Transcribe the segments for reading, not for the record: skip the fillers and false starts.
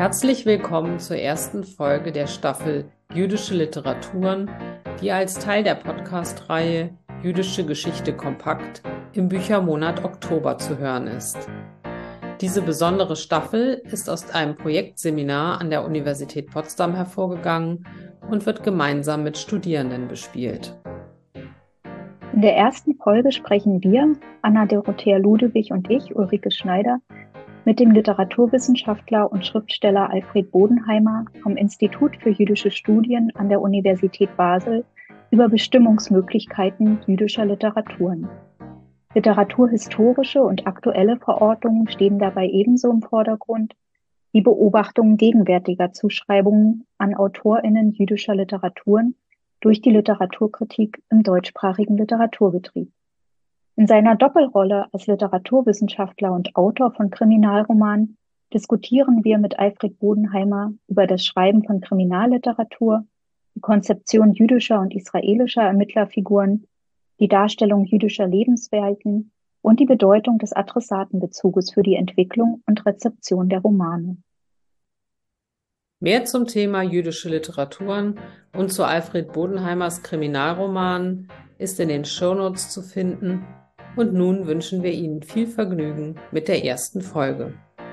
Herzlich willkommen zur ersten Folge der Staffel Jüdische Literaturen, die als Teil der Podcast-Reihe Jüdische Geschichte kompakt im Büchermonat Oktober zu hören ist. Diese besondere Staffel ist aus einem Projektseminar an der Universität Potsdam hervorgegangen und wird gemeinsam mit Studierenden bespielt. In der ersten Folge sprechen wir, Anna-Dorothea Ludewig und ich, Ulrike Schneider, mit dem Literaturwissenschaftler und Schriftsteller Alfred Bodenheimer vom Institut für jüdische Studien an der Universität Basel über Bestimmungsmöglichkeiten jüdischer Literaturen. Literaturhistorische und aktuelle Verortungen stehen dabei ebenso im Vordergrund wie Beobachtungen gegenwärtiger Zuschreibungen an AutorInnen jüdischer Literaturen durch die Literaturkritik im deutschsprachigen Literaturbetrieb. In seiner Doppelrolle als Literaturwissenschaftler und Autor von Kriminalromanen diskutieren wir mit Alfred Bodenheimer über das Schreiben von Kriminalliteratur, die Konzeption jüdischer und israelischer Ermittlerfiguren, die Darstellung jüdischer Lebenswelten und die Bedeutung des Adressatenbezuges für die Entwicklung und Rezeption der Romane. Mehr zum Thema jüdische Literaturen und zu Alfred Bodenheimers Kriminalromanen ist in den Shownotes zu finden. Und nun wünschen wir Ihnen viel Vergnügen mit der ersten Folge.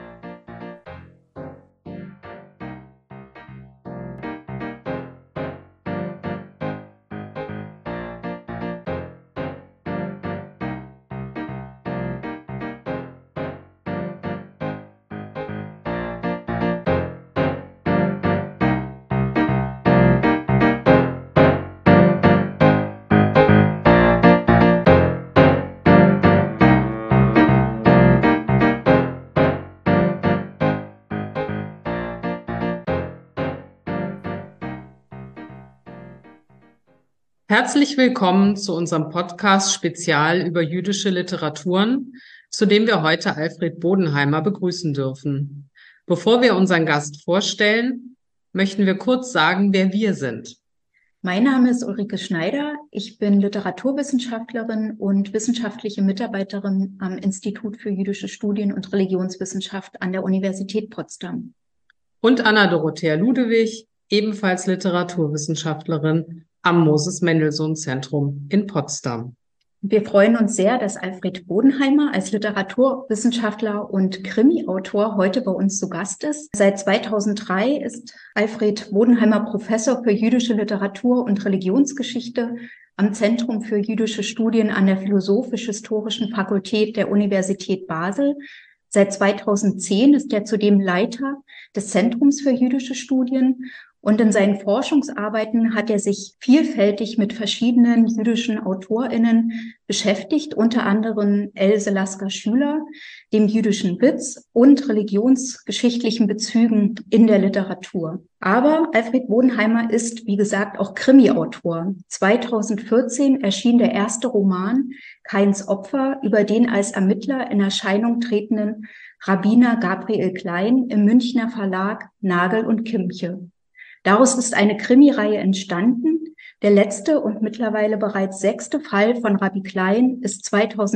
Herzlich willkommen zu unserem Podcast-Spezial über jüdische Literaturen, zu dem wir heute Alfred Bodenheimer begrüßen dürfen. Bevor wir unseren Gast vorstellen, möchten wir kurz sagen, wer wir sind. Mein Name ist Ulrike Schneider. Ich bin Literaturwissenschaftlerin und wissenschaftliche Mitarbeiterin am Institut für jüdische Studien und Religionswissenschaft an der Universität Potsdam. Und Anna-Dorothea Ludewig, ebenfalls Literaturwissenschaftlerin am Moses-Mendelssohn-Zentrum in Potsdam. Wir freuen uns sehr, dass Alfred Bodenheimer als Literaturwissenschaftler und Krimi-Autor heute bei uns zu Gast ist. Seit 2003 ist Alfred Bodenheimer Professor für jüdische Literatur und Religionsgeschichte am Zentrum für jüdische Studien an der Philosophisch-Historischen Fakultät der Universität Basel. Seit 2010 ist er zudem Leiter des Zentrums für jüdische Studien. Und in seinen Forschungsarbeiten hat er sich vielfältig mit verschiedenen jüdischen AutorInnen beschäftigt, unter anderem Else Lasker-Schüler, dem jüdischen Witz und religionsgeschichtlichen Bezügen in der Literatur. Aber Alfred Bodenheimer ist, wie gesagt, auch Krimi-Autor. 2014 erschien der erste Roman Kains Opfer über den als Ermittler in Erscheinung tretenden Rabbiner Gabriel Klein im Münchner Verlag Nagel und Kimche. Daraus ist eine Krimireihe entstanden. Der letzte und mittlerweile bereits 6. Fall von Rabbi Klein ist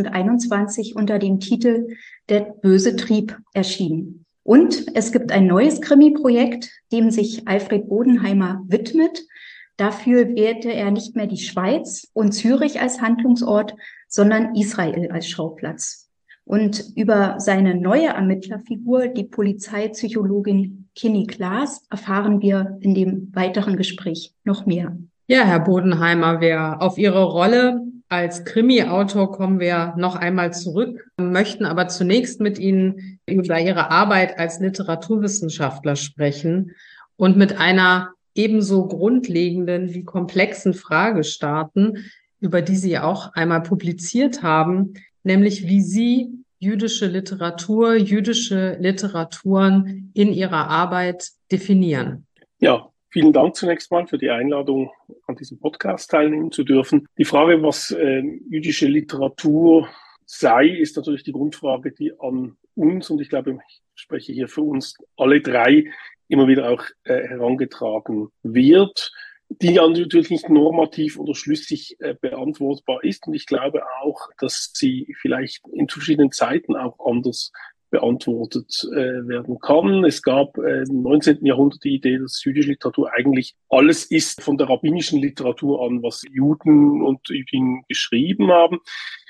2021 unter dem Titel Der böse Trieb erschienen. Und es gibt ein neues Krimi-Projekt, dem sich Alfred Bodenheimer widmet. Dafür wählte er nicht mehr die Schweiz und Zürich als Handlungsort, sondern Israel als Schauplatz. Und über seine neue Ermittlerfigur, die Polizeipsychologin Kinny Klaas, erfahren wir in dem weiteren Gespräch noch mehr. Ja, Herr Bodenheimer, auf Ihre Rolle als Krimi-Autor kommen wir noch einmal zurück, möchten aber zunächst mit Ihnen über Ihre Arbeit als Literaturwissenschaftler sprechen und mit einer ebenso grundlegenden wie komplexen Frage starten, über die Sie auch einmal publiziert haben, nämlich wie Sie jüdische Literatur, jüdische Literaturen in Ihrer Arbeit definieren. Ja, vielen Dank zunächst mal für die Einladung, an diesem Podcast teilnehmen zu dürfen. Die Frage, was jüdische Literatur sei, ist natürlich die Grundfrage, die an uns, und ich glaube, ich spreche hier für uns alle drei, immer wieder auch herangetragen wird, die ja natürlich nicht normativ oder schlüssig beantwortbar ist. Und ich glaube auch, dass sie vielleicht in verschiedenen Zeiten auch anders beantwortet werden kann. Es gab im 19. Jahrhundert die Idee, dass jüdische Literatur eigentlich alles ist von der rabbinischen Literatur an, was Juden und Jüdinnen geschrieben haben.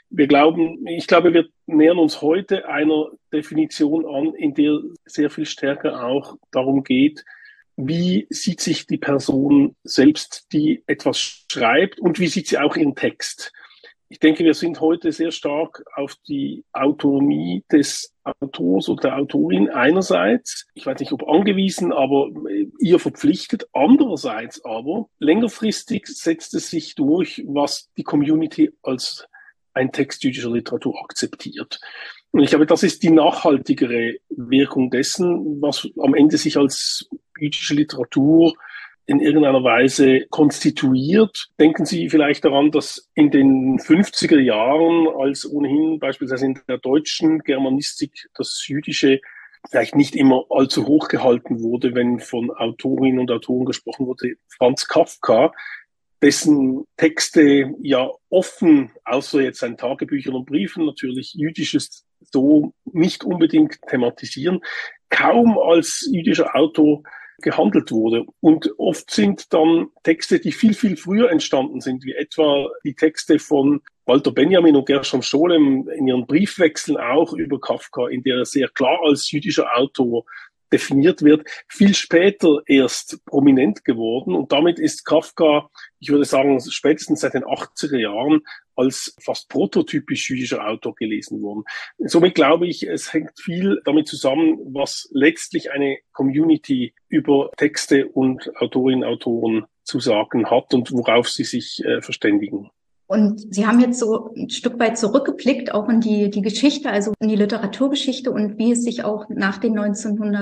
Ich glaube, wir nähern uns heute einer Definition an, in der sehr viel stärker auch darum geht, wie sieht sich die Person selbst, die etwas schreibt, und wie sieht sie auch ihren Text. Ich denke, wir sind heute sehr stark auf die Autonomie des Autors oder der Autorin einerseits, ich weiß nicht, ob angewiesen, aber ihr verpflichtet. Andererseits aber, längerfristig setzt es sich durch, was die Community als ein Text jüdischer Literatur akzeptiert. Und ich glaube, das ist die nachhaltigere Wirkung dessen, was am Ende sich als jüdische Literatur in irgendeiner Weise konstituiert. Denken Sie vielleicht daran, dass in den 50er Jahren, als ohnehin beispielsweise in der deutschen Germanistik das Jüdische vielleicht nicht immer allzu hoch gehalten wurde, wenn von Autorinnen und Autoren gesprochen wurde, Franz Kafka, dessen Texte ja offen, außer jetzt seinen Tagebüchern und Briefen, natürlich Jüdisches so nicht unbedingt thematisieren, kaum als jüdischer Autor gehandelt wurde. Und oft sind dann Texte, die viel, viel früher entstanden sind, wie etwa die Texte von Walter Benjamin und Gershom Scholem in ihren Briefwechseln auch über Kafka, in der er sehr klar als jüdischer Autor definiert wird, viel später erst prominent geworden. Und damit ist Kafka, ich würde sagen, spätestens seit den 80er Jahren als fast prototypisch jüdischer Autor gelesen worden. Somit glaube ich, es hängt viel damit zusammen, was letztlich eine Community über Texte und Autorinnen und Autoren zu sagen hat und worauf sie sich verständigen. Und Sie haben jetzt so ein Stück weit zurückgeblickt, auch in die Geschichte, also in die Literaturgeschichte und wie es sich auch nach den oder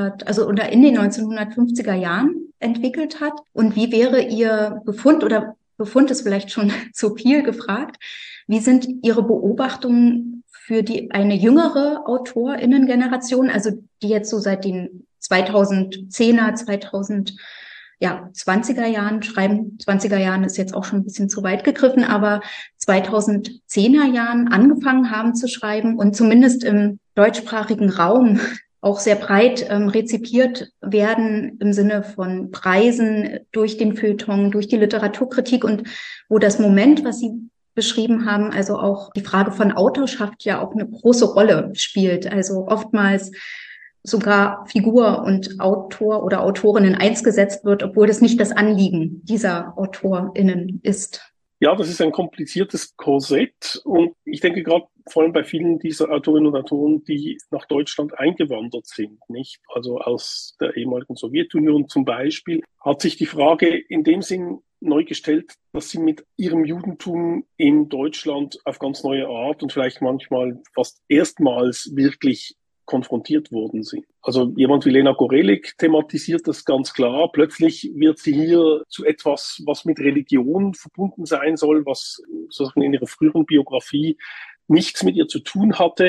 in den 1950er Jahren entwickelt hat. Und wie wäre Ihr Befund, oder Befund ist vielleicht schon zu viel gefragt, wie sind Ihre Beobachtungen für eine jüngere AutorInnen-Generation, also die jetzt so seit den 2010er, 20er Jahren schreiben, 20er Jahren ist jetzt auch schon ein bisschen zu weit gegriffen, aber 2010er Jahren angefangen haben zu schreiben und zumindest im deutschsprachigen Raum auch sehr breit rezipiert werden im Sinne von Preisen durch den Feuilleton, durch die Literaturkritik, und wo das Moment, was Sie beschrieben haben, also auch die Frage von Autorschaft ja auch eine große Rolle spielt. Also oftmals sogar Figur und Autor oder Autorinnen eins gesetzt wird, obwohl das nicht das Anliegen dieser AutorInnen ist. Ja, das ist ein kompliziertes Korsett, und ich denke gerade vor allem bei vielen dieser Autorinnen und Autoren, die nach Deutschland eingewandert sind, nicht? Also aus der ehemaligen Sowjetunion zum Beispiel, hat sich die Frage in dem Sinn neu gestellt, dass sie mit ihrem Judentum in Deutschland auf ganz neue Art und vielleicht manchmal fast erstmals wirklich konfrontiert worden sind. Also jemand wie Lena Gorelik thematisiert das ganz klar. Plötzlich wird sie hier zu etwas, was mit Religion verbunden sein soll, was sozusagen in ihrer früheren Biografie nichts mit ihr zu tun hatte.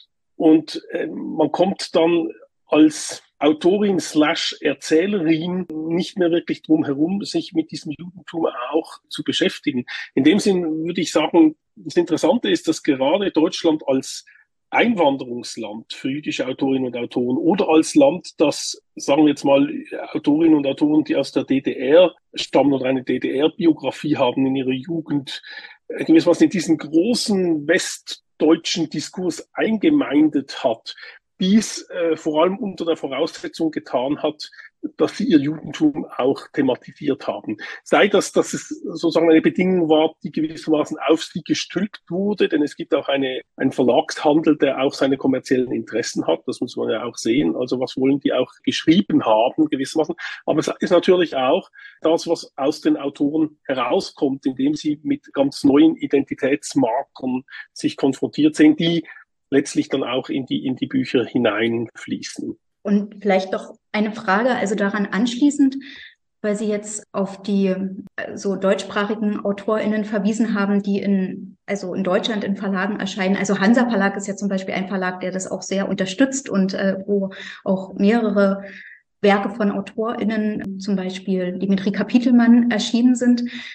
Und man kommt dann als Autorin / Erzählerin nicht mehr wirklich drum herum, sich mit diesem Judentum auch zu beschäftigen. In dem Sinn würde ich sagen, das Interessante ist, dass gerade Deutschland als Einwanderungsland für jüdische Autorinnen und Autoren oder als Land, das, sagen wir jetzt mal, Autorinnen und Autoren, die aus der DDR stammen oder eine DDR-Biografie haben in ihrer Jugend, gewissermaßen in diesen großen westdeutschen Diskurs eingemeindet hat, dies vor allem unter der Voraussetzung getan hat, dass sie ihr Judentum auch thematisiert haben. Sei das, dass es sozusagen eine Bedingung war, die gewissermaßen auf sie gestülpt wurde, denn es gibt auch einen Verlagshandel, der auch seine kommerziellen Interessen hat, das muss man ja auch sehen, also was wollen die auch geschrieben haben, gewissermaßen. Aber es ist natürlich auch das, was aus den Autoren herauskommt, indem sie mit ganz neuen Identitätsmarkern sich konfrontiert sehen, die letztlich dann auch in die Bücher hineinfließen. Und vielleicht doch eine Frage, also daran anschließend, weil Sie jetzt auf die so deutschsprachigen AutorInnen verwiesen haben, die in Deutschland in Verlagen erscheinen. Also Hansa Verlag ist ja zum Beispiel ein Verlag, der das auch sehr unterstützt und wo auch mehrere Werke von AutorInnen, zum Beispiel Dimitri Kapitelmann, erschienen sind.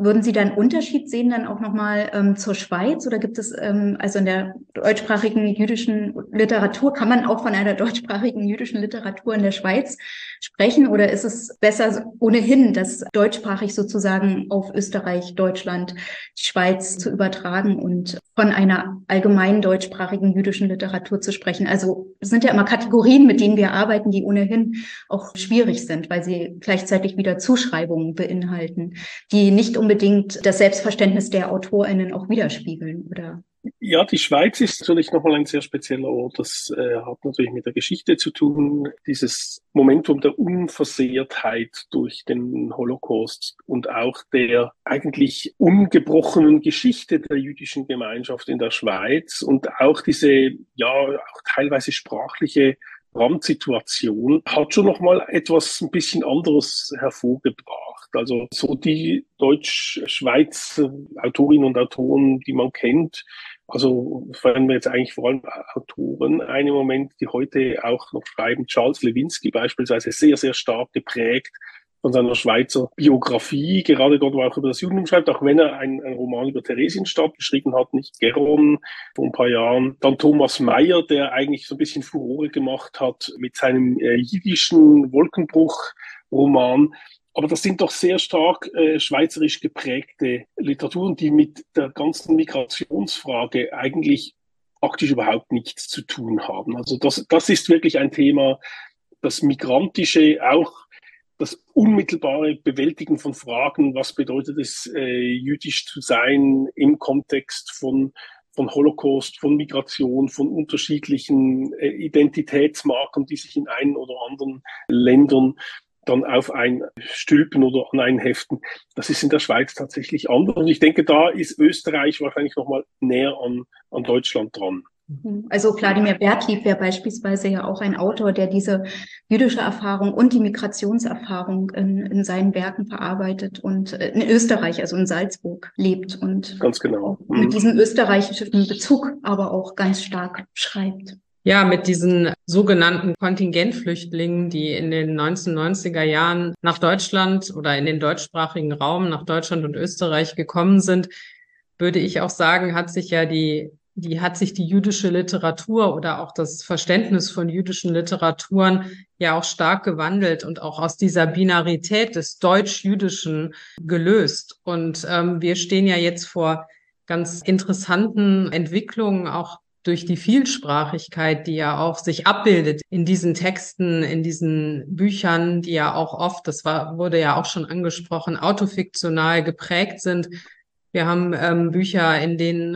Würden Sie da einen Unterschied sehen dann auch nochmal zur Schweiz? Oder gibt es also in der deutschsprachigen jüdischen Literatur, kann man auch von einer deutschsprachigen jüdischen Literatur in der Schweiz sprechen? Oder ist es besser ohnehin, das deutschsprachig sozusagen auf Österreich, Deutschland, die Schweiz zu übertragen und von einer allgemein deutschsprachigen jüdischen Literatur zu sprechen? Also es sind ja immer Kategorien, mit denen wir arbeiten, die ohnehin auch schwierig sind, weil sie gleichzeitig wieder Zuschreibungen beinhalten, die nicht unbedingt das Selbstverständnis der AutorInnen auch widerspiegeln, oder? Ja, die Schweiz ist natürlich nochmal ein sehr spezieller Ort. Das hat natürlich mit der Geschichte zu tun. Dieses Momentum der Unversehrtheit durch den Holocaust und auch der eigentlich ungebrochenen Geschichte der jüdischen Gemeinschaft in der Schweiz und auch diese, ja, auch teilweise sprachliche Randsituation hat schon nochmal etwas ein bisschen anderes hervorgebracht. Also so die Deutsch-Schweizer Autorinnen und Autoren, die man kennt, also fallen wir jetzt eigentlich vor allem Autoren ein im Moment, die heute auch noch schreiben. Charles Lewinsky beispielsweise, sehr, sehr stark geprägt von seiner Schweizer Biografie, gerade dort, wo er auch über das Judentum schreibt, auch wenn er einen Roman über Theresienstadt geschrieben hat, nicht Geron, vor ein paar Jahren. Dann Thomas Mayer, der eigentlich so ein bisschen Furore gemacht hat mit seinem jiddischen Wolkenbruch-Roman. Aber das sind doch sehr stark schweizerisch geprägte Literaturen, die mit der ganzen Migrationsfrage eigentlich praktisch überhaupt nichts zu tun haben. Also das ist wirklich ein Thema, das Migrantische, auch das unmittelbare Bewältigen von Fragen, was bedeutet es, jüdisch zu sein im Kontext von Holocaust, von Migration, von unterschiedlichen Identitätsmarken, die sich in einen oder anderen Ländern dann auf ein Stülpen oder an einen heften. Das ist in der Schweiz tatsächlich anders. Und ich denke, da ist Österreich wahrscheinlich nochmal näher an Deutschland dran. Also Wladimir Bertlieb wäre beispielsweise ja auch ein Autor, der diese jüdische Erfahrung und die Migrationserfahrung in seinen Werken verarbeitet und in Österreich, also in Salzburg, lebt und ganz genau mit diesem österreichischen Bezug aber auch ganz stark schreibt. Ja, mit diesen sogenannten Kontingentflüchtlingen, die in den 1990er Jahren nach Deutschland oder in den deutschsprachigen Raum nach Deutschland und Österreich gekommen sind, würde ich auch sagen, hat sich die jüdische Literatur oder auch das Verständnis von jüdischen Literaturen ja auch stark gewandelt und auch aus dieser Binarität des Deutsch-Jüdischen gelöst. Und wir stehen ja jetzt vor ganz interessanten Entwicklungen, auch durch die Vielsprachigkeit, die ja auch sich abbildet in diesen Texten, in diesen Büchern, die ja auch oft, wurde ja auch schon angesprochen, autofiktional geprägt sind. Wir haben Bücher, in denen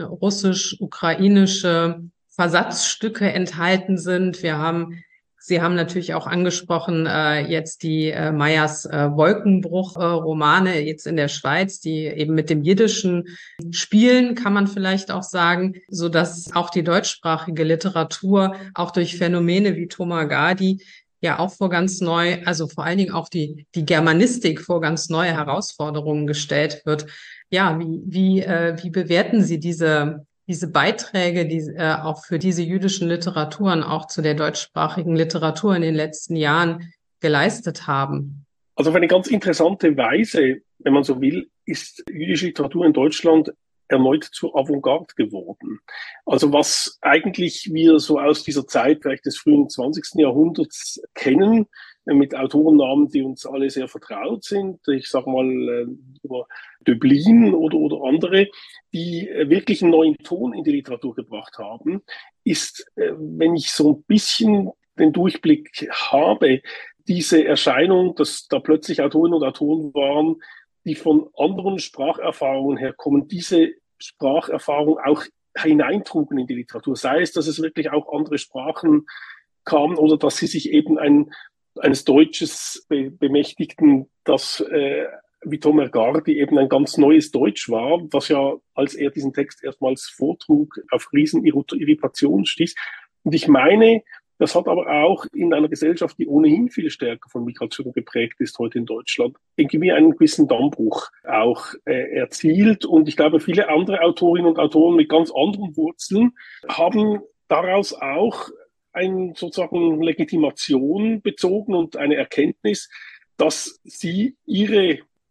russisch-ukrainische Versatzstücke enthalten sind. Sie haben natürlich auch angesprochen, jetzt die Meyers Wolkenbruch-Romane jetzt in der Schweiz, die eben mit dem Jiddischen spielen, kann man vielleicht auch sagen, so dass auch die deutschsprachige Literatur auch durch Phänomene wie Thomas Gady ja auch vor allen Dingen auch die Germanistik vor ganz neue Herausforderungen gestellt wird. Ja, wie bewerten Sie diese Beiträge, die auch für diese jüdischen Literaturen, auch zu der deutschsprachigen Literatur in den letzten Jahren geleistet haben? Also auf eine ganz interessante Weise, wenn man so will, ist jüdische Literatur in Deutschland erneut zur Avantgarde geworden. Also was eigentlich wir so aus dieser Zeit, vielleicht des frühen 20. Jahrhunderts kennen, mit Autorennamen, die uns alle sehr vertraut sind. Ich sage mal über Döblin oder andere, die wirklich einen neuen Ton in die Literatur gebracht haben, ist, wenn ich so ein bisschen den Durchblick habe, diese Erscheinung, dass da plötzlich Autorinnen und Autoren waren, die von anderen Spracherfahrungen herkommen, diese Spracherfahrung auch hineintrugen in die Literatur. Sei es, dass es wirklich auch andere Sprachen kamen oder dass sie sich eben eines Deutsches bemächtigten, das wie Thomas Gady eben ein ganz neues Deutsch war, was ja, als er diesen Text erstmals vortrug, auf riesen Irritation stieß. Und ich meine, das hat aber auch in einer Gesellschaft, die ohnehin viel stärker von Migration geprägt ist, heute in Deutschland, irgendwie einen gewissen Dammbruch auch erzielt. Und ich glaube, viele andere Autorinnen und Autoren mit ganz anderen Wurzeln haben daraus auch eine sozusagen Legitimation bezogen und eine Erkenntnis, dass sie ihre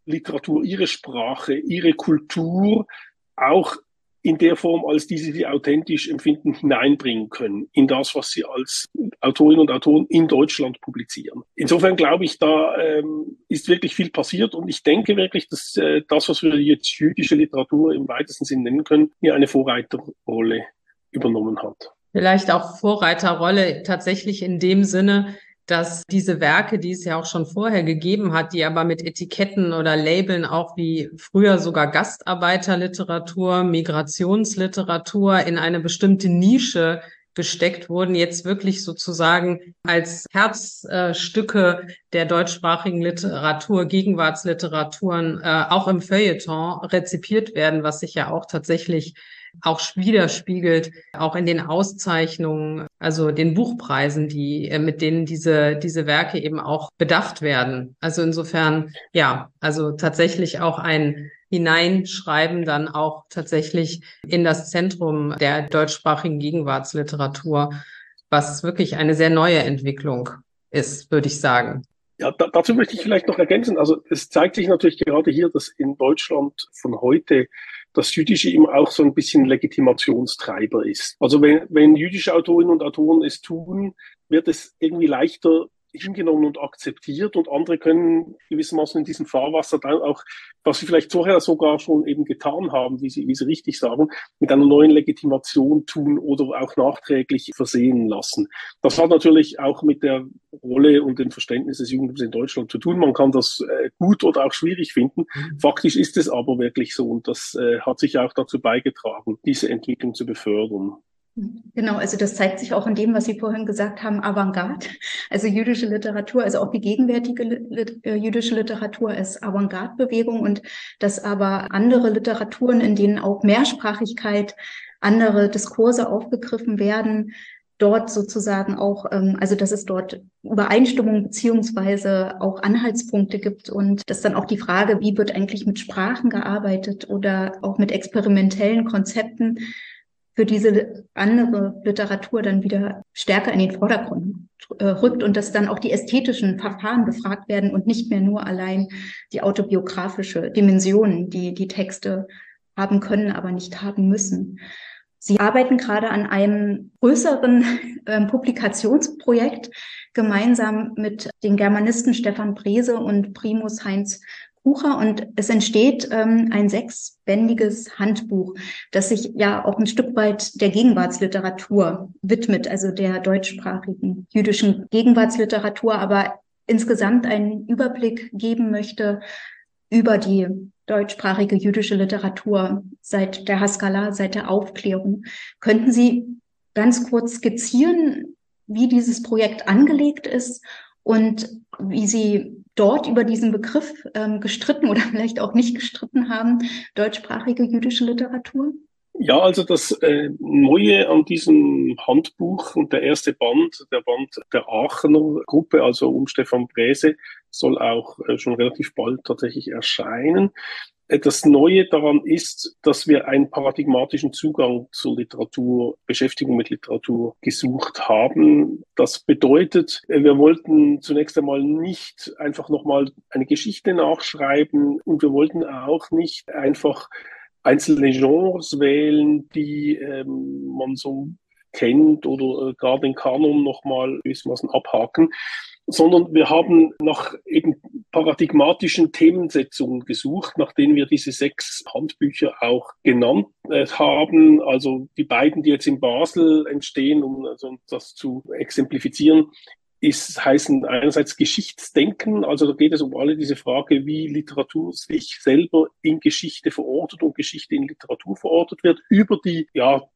Literatur, ihre Sprache, ihre Kultur auch in der Form, als diese sie authentisch empfinden, hineinbringen können in das, was sie als Autorinnen und Autoren in Deutschland publizieren. Insofern glaube ich, da ist wirklich viel passiert und ich denke wirklich, dass das, was wir jetzt jüdische Literatur im weitesten Sinn nennen können, hier eine Vorreiterrolle übernommen hat. Vielleicht auch Vorreiterrolle tatsächlich in dem Sinne, dass diese Werke, die es ja auch schon vorher gegeben hat, die aber mit Etiketten oder Labeln auch wie früher sogar Gastarbeiterliteratur, Migrationsliteratur in eine bestimmte Nische gesteckt wurden, jetzt wirklich sozusagen als Herzstücke der deutschsprachigen Literatur, Gegenwartsliteraturen, auch im Feuilleton rezipiert werden, was sich ja auch tatsächlich auch widerspiegelt, auch in den Auszeichnungen, also den Buchpreisen, mit denen diese Werke eben auch bedacht werden. Also insofern, ja, also tatsächlich auch ein Hineinschreiben dann auch tatsächlich in das Zentrum der deutschsprachigen Gegenwartsliteratur, was wirklich eine sehr neue Entwicklung ist, würde ich sagen. Ja, dazu möchte ich vielleicht noch ergänzen. Also es zeigt sich natürlich gerade hier, dass in Deutschland von heute das Jüdische immer auch so ein bisschen Legitimationstreiber ist. Also wenn jüdische Autorinnen und Autoren es tun, wird es irgendwie leichter hingenommen und akzeptiert und andere können gewissermaßen in diesem Fahrwasser dann auch, was sie vielleicht vorher sogar schon eben getan haben, wie Sie richtig sagen, mit einer neuen Legitimation tun oder auch nachträglich versehen lassen. Das hat natürlich auch mit der Rolle und dem Verständnis des Judentums in Deutschland zu tun. Man kann das gut oder auch schwierig finden. Faktisch ist es aber wirklich so und das hat sich auch dazu beigetragen, diese Entwicklung zu befördern. Genau, also das zeigt sich auch in dem, was Sie vorhin gesagt haben, Avantgarde, also jüdische Literatur, also auch die gegenwärtige jüdische Literatur ist Avantgarde-Bewegung und dass aber andere Literaturen, in denen auch Mehrsprachigkeit, andere Diskurse aufgegriffen werden, dort sozusagen auch, also dass es dort Übereinstimmung beziehungsweise auch Anhaltspunkte gibt und dass dann auch die Frage, wie wird eigentlich mit Sprachen gearbeitet oder auch mit experimentellen Konzepten, für diese andere Literatur dann wieder stärker in den Vordergrund rückt und dass dann auch die ästhetischen Verfahren befragt werden und nicht mehr nur allein die autobiografische Dimension, die die Texte haben können, aber nicht haben müssen. Sie arbeiten gerade an einem größeren Publikationsprojekt gemeinsam mit den Germanisten Stefan Brese und Primus Heinz Bucher und es entsteht ein 6-bändiges Handbuch, das sich ja auch ein Stück weit der Gegenwartsliteratur widmet, also der deutschsprachigen jüdischen Gegenwartsliteratur, aber insgesamt einen Überblick geben möchte über die deutschsprachige jüdische Literatur seit der Haskalah, seit der Aufklärung. Könnten Sie ganz kurz skizzieren, wie dieses Projekt angelegt ist und wie Sie dort über diesen Begriff gestritten oder vielleicht auch nicht gestritten haben, deutschsprachige jüdische Literatur? Ja, also das Neue an diesem Handbuch und der erste Band, der Band der Aachener Gruppe, also um Stefan Brese, soll auch schon relativ bald tatsächlich erscheinen. Das Neue daran ist, dass wir einen paradigmatischen Zugang zur Literatur, Beschäftigung mit Literatur gesucht haben. Das bedeutet, wir wollten zunächst einmal nicht einfach nochmal eine Geschichte nachschreiben und wir wollten auch nicht einfach einzelne Genres wählen, die man so kennt oder gerade den Kanon nochmal gewissermaßen abhaken, sondern wir haben nach eben paradigmatischen Themensetzungen gesucht, nach denen wir diese 6 Handbücher auch genannt haben. Also die beiden, die jetzt in Basel entstehen, um also das zu exemplifizieren, heißen einerseits Geschichtsdenken, also da geht es um alle diese Frage, wie Literatur sich selber in Geschichte verortet und Geschichte in Literatur verortet wird, über die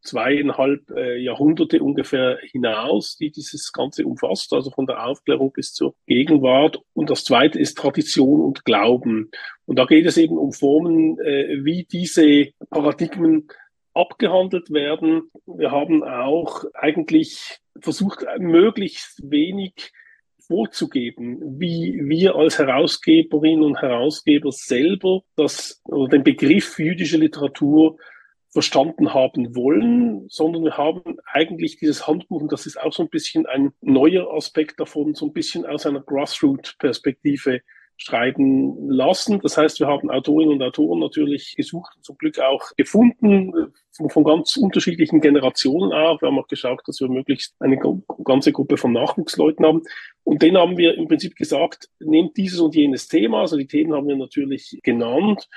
2,5 Jahrhunderte ungefähr hinaus, die dieses Ganze umfasst, also von der Aufklärung bis zur Gegenwart. Und das zweite ist Tradition und Glauben. Und da geht es eben um Formen, wie diese Paradigmen abgehandelt werden. Wir haben auch eigentlich versucht, möglichst wenig vorzugeben, wie wir als Herausgeberinnen und Herausgeber selber den Begriff jüdische Literatur verstanden haben wollen, sondern wir haben eigentlich dieses Handbuch, und das ist auch so ein bisschen ein neuer Aspekt davon, so ein bisschen aus einer Grassroot-Perspektive schreiben lassen. Das heißt, wir haben Autorinnen und Autoren natürlich gesucht und zum Glück auch gefunden, von ganz unterschiedlichen Generationen auch. Wir haben auch geschaut, dass wir möglichst eine ganze Gruppe von Nachwuchsleuten haben. Und denen haben wir im Prinzip gesagt, nehmt dieses und jenes Thema. Also die Themen haben wir natürlich genannt.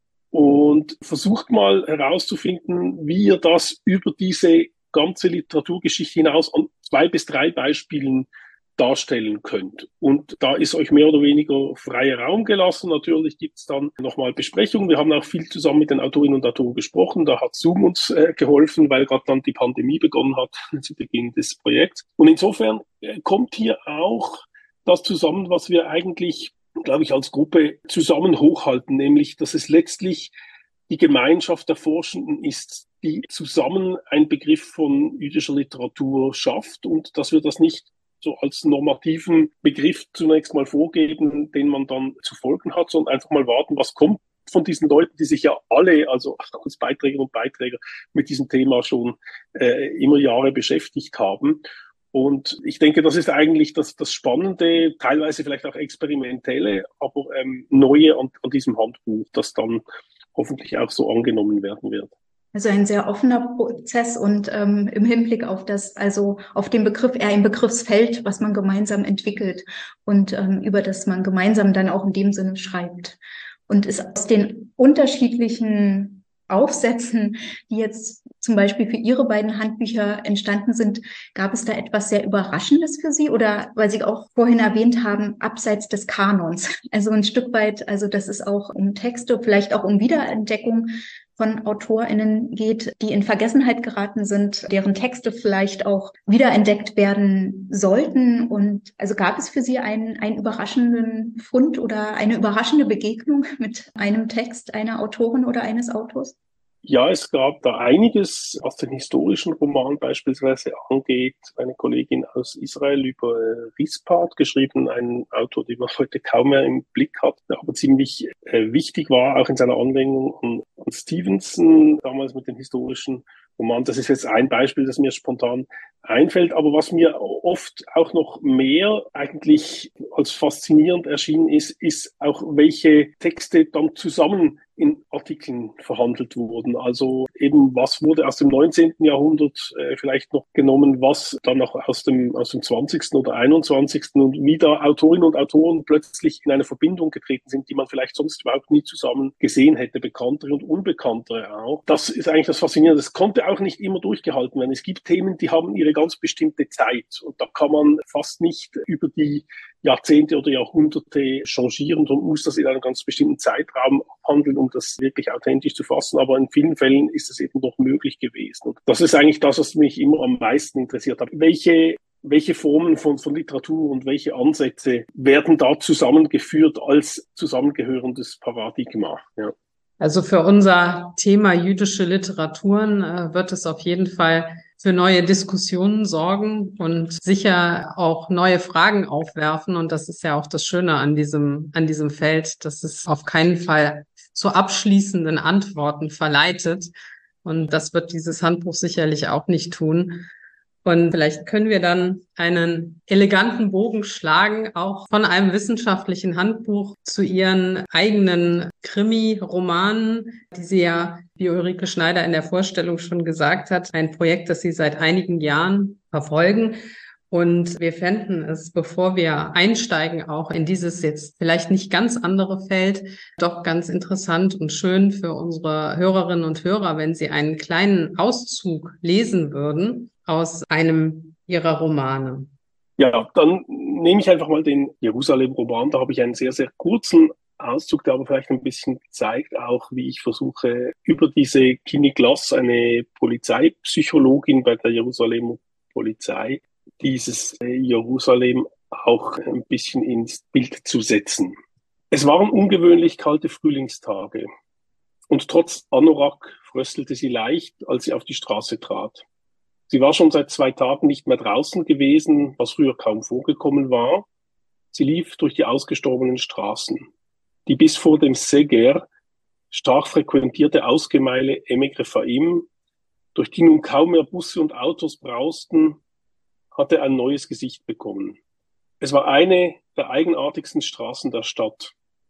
Und versucht mal herauszufinden, wie ihr das über diese ganze Literaturgeschichte hinaus an 2 bis 3 Beispielen darstellen könnt. Und da ist euch mehr oder weniger freier Raum gelassen. Natürlich gibt es dann nochmal Besprechungen. Wir haben auch viel zusammen mit den Autorinnen und Autoren gesprochen. Da hat Zoom uns geholfen, weil gerade dann die Pandemie begonnen hat zu Beginn des Projekts. Und insofern kommt hier auch das zusammen, was wir eigentlich, glaube ich, als Gruppe zusammen hochhalten, nämlich, dass es letztlich die Gemeinschaft der Forschenden ist, die zusammen einen Begriff von jüdischer Literatur schafft und dass wir das nicht so als normativen Begriff zunächst mal vorgeben, den man dann zu folgen hat, sondern einfach mal warten, was kommt von diesen Leuten, die sich ja alle, also als Beiträgerinnen und Beiträger, mit diesem Thema schon immer Jahre beschäftigt haben. Und ich denke, das ist eigentlich das Spannende, teilweise vielleicht auch experimentelle, aber Neue an diesem Handbuch, das dann hoffentlich auch so angenommen werden wird. Also ein sehr offener Prozess und im Hinblick auf also auf den Begriff, eher ein Begriffsfeld, was man gemeinsam entwickelt und über das man gemeinsam dann auch in dem Sinne schreibt. Und ist aus den unterschiedlichen Aufsätzen, die jetzt zum Beispiel für Ihre beiden Handbücher entstanden sind, gab es da etwas sehr Überraschendes für Sie oder, weil Sie auch vorhin erwähnt haben, abseits des Kanons? Also ein Stück weit, also dass es auch um Texte, vielleicht auch um Wiederentdeckung von AutorInnen geht, die in Vergessenheit geraten sind, deren Texte vielleicht auch wiederentdeckt werden sollten. Und also gab es für Sie einen überraschenden Fund oder eine überraschende Begegnung mit einem Text einer Autorin oder eines Autors? Ja, es gab da einiges, was den historischen Roman beispielsweise angeht. Eine Kollegin aus Israel über Rizpa hat geschrieben, ein Autor, den man heute kaum mehr im Blick hat, der aber ziemlich wichtig war, auch in seiner Anwendung an Stevenson, damals mit dem historischen Roman. Das ist jetzt ein Beispiel, das mir spontan einfällt. Aber was mir oft auch noch mehr eigentlich als faszinierend erschienen ist auch, welche Texte dann zusammen in Artikeln verhandelt wurden. Also eben, was wurde aus dem 19. Jahrhundert vielleicht noch genommen, was dann noch aus dem 20. oder 21. und wie da Autorinnen und Autoren plötzlich in eine Verbindung getreten sind, die man vielleicht sonst überhaupt nie zusammen gesehen hätte, bekanntere und unbekanntere auch. Das ist eigentlich das Faszinierende. Das konnte auch nicht immer durchgehalten werden. Es gibt Themen, die haben ihre ganz bestimmte Zeit und da kann man fast nicht über die Jahrzehnte oder Jahrhunderte changieren und muss das in einem ganz bestimmten Zeitraum abhandeln, um das wirklich authentisch zu fassen. Aber in vielen Fällen ist es eben doch möglich gewesen. Und das ist eigentlich das, was mich immer am meisten interessiert hat. Welche Formen von Literatur und welche Ansätze werden da zusammengeführt als zusammengehörendes Paradigma? Ja. Also für unser Thema jüdische Literaturen wird es auf jeden Fall für neue Diskussionen sorgen und sicher auch neue Fragen aufwerfen. Und das ist ja auch das Schöne an diesem Feld, dass es auf keinen Fall zu abschließenden Antworten verleitet. Und das wird dieses Handbuch sicherlich auch nicht tun. Und vielleicht können wir dann einen eleganten Bogen schlagen, auch von einem wissenschaftlichen Handbuch zu Ihren eigenen Krimi-Romanen, die Sie ja, wie Ulrike Schneider in der Vorstellung schon gesagt hat, ein Projekt, das Sie seit einigen Jahren verfolgen. Und wir fänden es, bevor wir einsteigen, auch in dieses jetzt vielleicht nicht ganz andere Feld, doch ganz interessant und schön für unsere Hörerinnen und Hörer, wenn Sie einen kleinen Auszug lesen würden aus einem Ihrer Romane. Ja, dann nehme ich einfach mal den Jerusalem-Roman. Da habe ich einen sehr, sehr kurzen Auszug, der aber vielleicht ein bisschen zeigt auch, wie ich versuche, über diese Kini Glass, eine Polizeipsychologin bei der Jerusalem-Polizei, dieses Jerusalem auch ein bisschen ins Bild zu setzen. Es waren ungewöhnlich kalte Frühlingstage und trotz Anorak fröstelte sie leicht, als sie auf die Straße trat. Sie war schon seit 2 Tagen nicht mehr draußen gewesen, was früher kaum vorgekommen war. Sie lief durch die ausgestorbenen Straßen. Die bis vor dem Seger stark frequentierte Ausgemeile Emek Rephaim, durch die nun kaum mehr Busse und Autos brausten, hatte ein neues Gesicht bekommen. Es war eine der eigenartigsten Straßen der Stadt.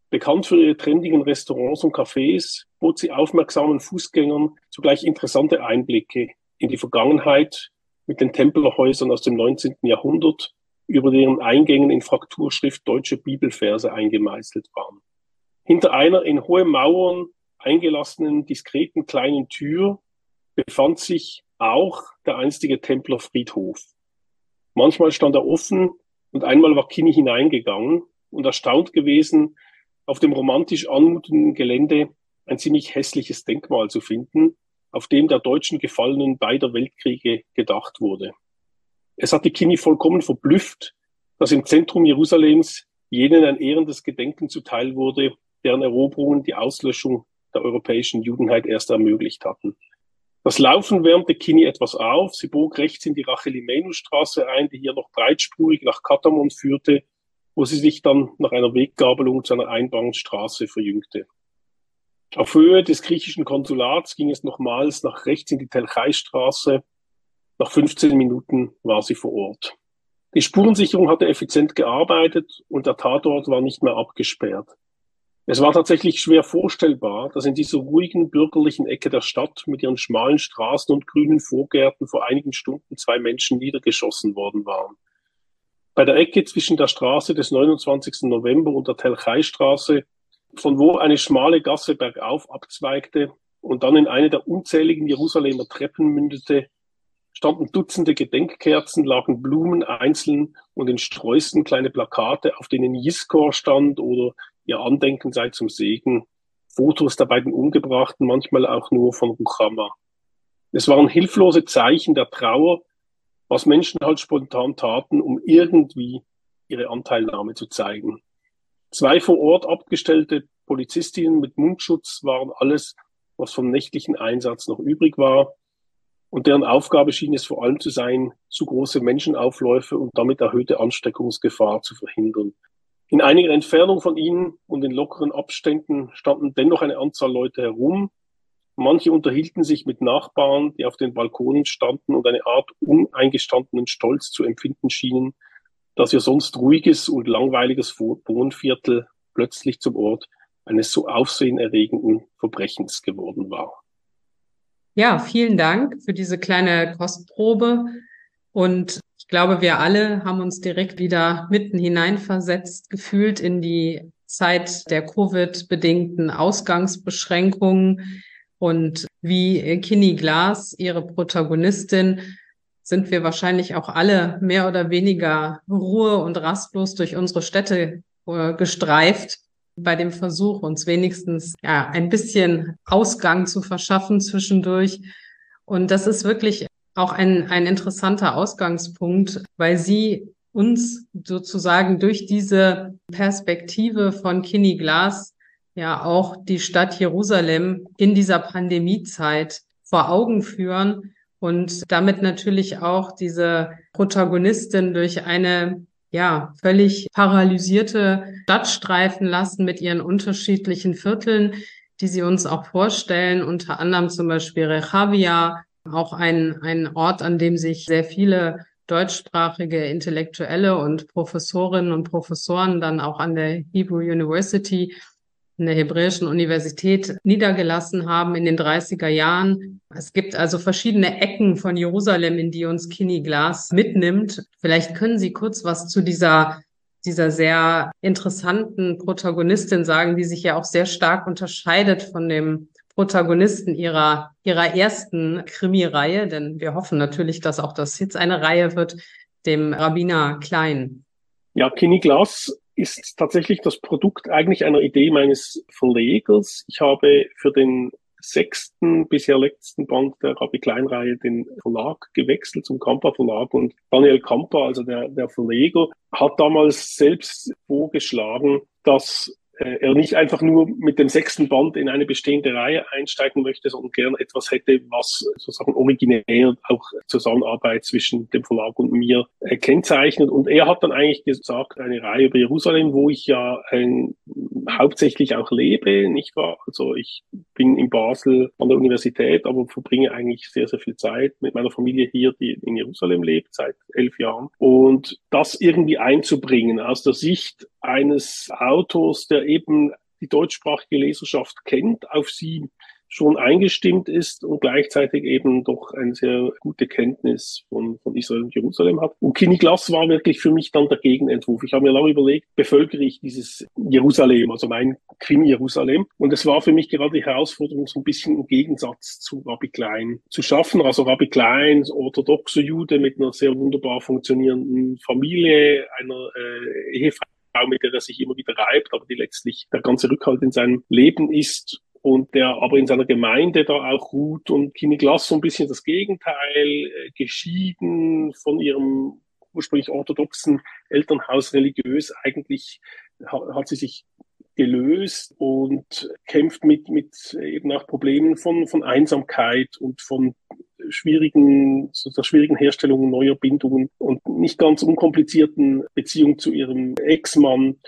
Bekannt für ihre trendigen Restaurants und Cafés, bot sie aufmerksamen Fußgängern zugleich interessante Einblicke in die Vergangenheit mit den Templerhäusern aus dem 19. Jahrhundert, über deren Eingängen in Frakturschrift deutsche Bibelverse eingemeißelt waren. Hinter einer in hohe Mauern eingelassenen, diskreten kleinen Tür befand sich auch der einstige Templerfriedhof. Manchmal stand er offen und einmal war Kinney hineingegangen und erstaunt gewesen, auf dem romantisch anmutenden Gelände ein ziemlich hässliches Denkmal zu finden, auf dem der deutschen Gefallenen beider Weltkriege gedacht wurde. Es hatte Kinney vollkommen verblüfft, dass im Zentrum Jerusalems jenen ein ehrendes Gedenken zuteil wurde, deren Eroberungen die Auslöschung der europäischen Judenheit erst ermöglicht hatten. Das Laufen wärmte Kinney etwas auf. Sie bog rechts in die Rachel-Imenu-Straße ein, die hier noch breitspurig nach Katamon führte, wo sie sich dann nach einer Weggabelung zu einer Einbahnstraße verjüngte. Auf Höhe des griechischen Konsulats ging es nochmals nach rechts in die Tel-Chai-Straße. Nach 15 Minuten war sie vor Ort. Die Spurensicherung hatte effizient gearbeitet und der Tatort war nicht mehr abgesperrt. Es war tatsächlich schwer vorstellbar, dass in dieser ruhigen bürgerlichen Ecke der Stadt mit ihren schmalen Straßen und grünen Vorgärten vor einigen Stunden 2 Menschen niedergeschossen worden waren. Bei der Ecke zwischen der Straße des 29. November und der Tel-Chai-Straße, von wo eine schmale Gasse bergauf abzweigte und dann in eine der unzähligen Jerusalemer Treppen mündete, standen Dutzende Gedenkkerzen, lagen Blumen einzeln und in Sträußen kleine Plakate, auf denen Yizkor stand oder ihr Andenken sei zum Segen, Fotos der beiden Umgebrachten, manchmal auch nur von Ruchama. Es waren hilflose Zeichen der Trauer, was Menschen halt spontan taten, um irgendwie ihre Anteilnahme zu zeigen. 2 vor Ort abgestellte Polizistinnen mit Mundschutz waren alles, was vom nächtlichen Einsatz noch übrig war. Und deren Aufgabe schien es vor allem zu sein, zu große Menschenaufläufe und damit erhöhte Ansteckungsgefahr zu verhindern. In einiger Entfernung von ihnen und in lockeren Abständen standen dennoch eine Anzahl Leute herum. Manche unterhielten sich mit Nachbarn, die auf den Balkonen standen und eine Art uneingestandenen Stolz zu empfinden schienen, dass ihr sonst ruhiges und langweiliges Wohnviertel plötzlich zum Ort eines so aufsehenerregenden Verbrechens geworden war. Ja, vielen Dank für diese kleine Kostprobe. Und ich glaube, wir alle haben uns direkt wieder mitten hineinversetzt gefühlt in die Zeit der Covid-bedingten Ausgangsbeschränkungen. Und wie Kinney Glass, ihre Protagonistin, sind wir wahrscheinlich auch alle mehr oder weniger ruhe- und rastlos durch unsere Städte gestreift, bei dem Versuch, uns wenigstens ein bisschen Ausgang zu verschaffen zwischendurch. Und das ist wirklich auch ein interessanter Ausgangspunkt, weil sie uns sozusagen durch diese Perspektive von Kinney Glass ja auch die Stadt Jerusalem in dieser Pandemiezeit vor Augen führen und damit natürlich auch diese Protagonistin durch eine völlig paralysierte Stadt streifen lassen mit ihren unterschiedlichen Vierteln, die sie uns auch vorstellen, unter anderem zum Beispiel Rehavia, auch ein Ort, an dem sich sehr viele deutschsprachige Intellektuelle und Professorinnen und Professoren dann auch an der Hebrew University, in der Hebräischen Universität niedergelassen haben in den 30er Jahren. Es gibt also verschiedene Ecken von Jerusalem, in die uns Kinney Glass mitnimmt. Vielleicht können Sie kurz was zu dieser sehr interessanten Protagonistin sagen, die sich ja auch sehr stark unterscheidet von dem Protagonisten ihrer ersten Krimireihe, denn wir hoffen natürlich, dass auch das jetzt eine Reihe wird, dem Rabbiner Klein. Ja, Kinney Glass ist tatsächlich das Produkt eigentlich einer Idee meines Verlegers. Ich habe für den 6. bisher letzten Band der Rabbi Klein-Reihe den Verlag gewechselt zum Kampa Verlag und Daniel Kampa, also der Verleger, hat damals selbst vorgeschlagen, dass er nicht einfach nur mit dem 6. Band in eine bestehende Reihe einsteigen möchte, sondern gerne etwas hätte, was sozusagen originär auch Zusammenarbeit zwischen dem Verlag und mir kennzeichnet. Und er hat dann eigentlich gesagt, eine Reihe über Jerusalem, wo ich ja hauptsächlich auch lebe, nicht wahr? Also ich bin in Basel an der Universität, aber verbringe eigentlich sehr, sehr viel Zeit mit meiner Familie hier, die in Jerusalem lebt, seit 11 Jahren. Und das irgendwie einzubringen aus der Sicht eines Autors, der eben die deutschsprachige Leserschaft kennt, auf sie schon eingestimmt ist und gleichzeitig eben doch eine sehr gute Kenntnis von Israel und Jerusalem hat. Und Kinni Glass war wirklich für mich dann der Gegenentwurf. Ich habe mir lange überlegt, bevölkere ich dieses Jerusalem, also mein Krimi-Jerusalem. Und es war für mich gerade die Herausforderung, so ein bisschen einen Gegensatz zu Rabbi Klein zu schaffen. Also Rabbi Klein, orthodoxer Jude mit einer sehr wunderbar funktionierenden Familie, einer Ehefrau, mit der er sich immer wieder reibt, aber die letztlich der ganze Rückhalt in seinem Leben ist. Und der aber in seiner Gemeinde da auch ruht, und Kinni Glass so ein bisschen das Gegenteil, geschieden von ihrem ursprünglich orthodoxen Elternhaus, religiös. Eigentlich hat sie sich gelöst und kämpft mit eben auch Problemen von Einsamkeit und von der schwierigen Herstellung neuer Bindungen und nicht ganz unkomplizierten Beziehung zu ihrem Ex-Mann.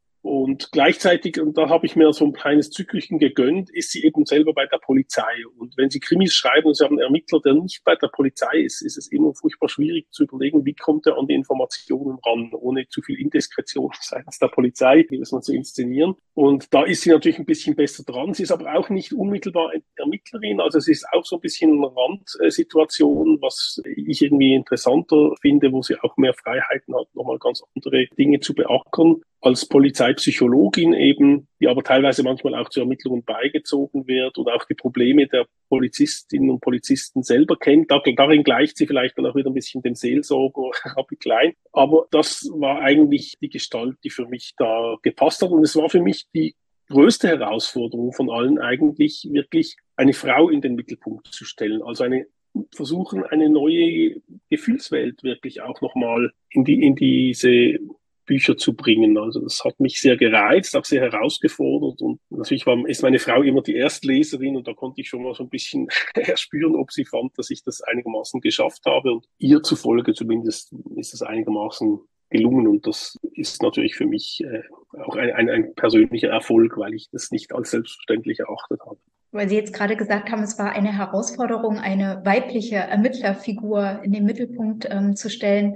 Und gleichzeitig, und da habe ich mir so ein kleines Zückerchen gegönnt, ist sie eben selber bei der Polizei. Und wenn Sie Krimis schreiben und Sie haben einen Ermittler, der nicht bei der Polizei ist, ist es immer furchtbar schwierig zu überlegen, wie kommt er an die Informationen ran, ohne zu viel Indiskretion seitens der Polizei, wie das man zu inszenieren. Und da ist sie natürlich ein bisschen besser dran. Sie ist aber auch nicht unmittelbar Ermittlerin. Also sie ist auch so ein bisschen eine Randsituation, was ich irgendwie interessanter finde, wo sie auch mehr Freiheiten hat, nochmal ganz andere Dinge zu beackern. Als Polizeipsychologin eben, die aber teilweise manchmal auch zu Ermittlungen beigezogen wird und auch die Probleme der Polizistinnen und Polizisten selber kennt. Darin gleicht sie vielleicht dann auch wieder ein bisschen dem Seelsorger Rabbi Klein. Aber das war eigentlich die Gestalt, die für mich da gepasst hat. Und es war für mich die größte Herausforderung von allen eigentlich, wirklich eine Frau in den Mittelpunkt zu stellen. Also versuchen, eine neue Gefühlswelt wirklich auch nochmal in diese Bücher zu bringen. Also das hat mich sehr gereizt, auch sehr herausgefordert, und natürlich ist meine Frau immer die Erstleserin, und da konnte ich schon mal so ein bisschen erspüren, ob sie fand, dass ich das einigermaßen geschafft habe, und ihr zufolge zumindest ist es einigermaßen gelungen, und das ist natürlich für mich auch ein persönlicher Erfolg, weil ich das nicht als selbstverständlich erachtet habe. Weil Sie jetzt gerade gesagt haben, es war eine Herausforderung, eine weibliche Ermittlerfigur in den Mittelpunkt zu stellen.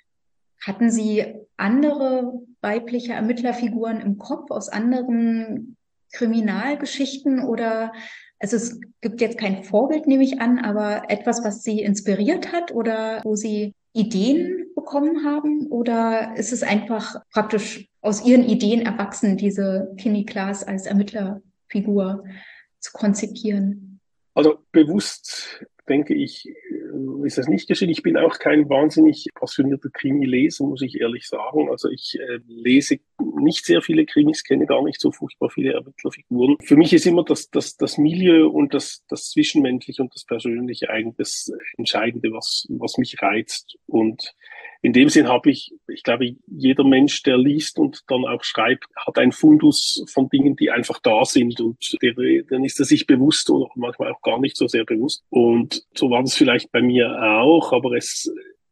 Hatten Sie andere weibliche Ermittlerfiguren im Kopf aus anderen Kriminalgeschichten, oder, also es gibt jetzt kein Vorbild, nehme ich an, aber etwas, was Sie inspiriert hat oder wo Sie Ideen bekommen haben, oder ist es einfach praktisch aus Ihren Ideen erwachsen, diese Kinni Glass als Ermittlerfigur zu konzipieren? Also bewusst, denke ich, ist das nicht geschehen. Ich bin auch kein wahnsinnig passionierter Krimi-Leser, muss ich ehrlich sagen. Also ich lese nicht sehr viele Krimis, kenne gar nicht so furchtbar viele Ermittlerfiguren. Für mich ist immer das Milieu und das Zwischenmenschliche und das Persönliche eigentlich das Entscheidende, was mich reizt. Und in dem Sinn ich glaube, jeder Mensch, der liest und dann auch schreibt, hat einen Fundus von Dingen, die einfach da sind, und dann ist er sich bewusst oder manchmal auch gar nicht so sehr bewusst. Und so war das vielleicht bei mir auch, aber es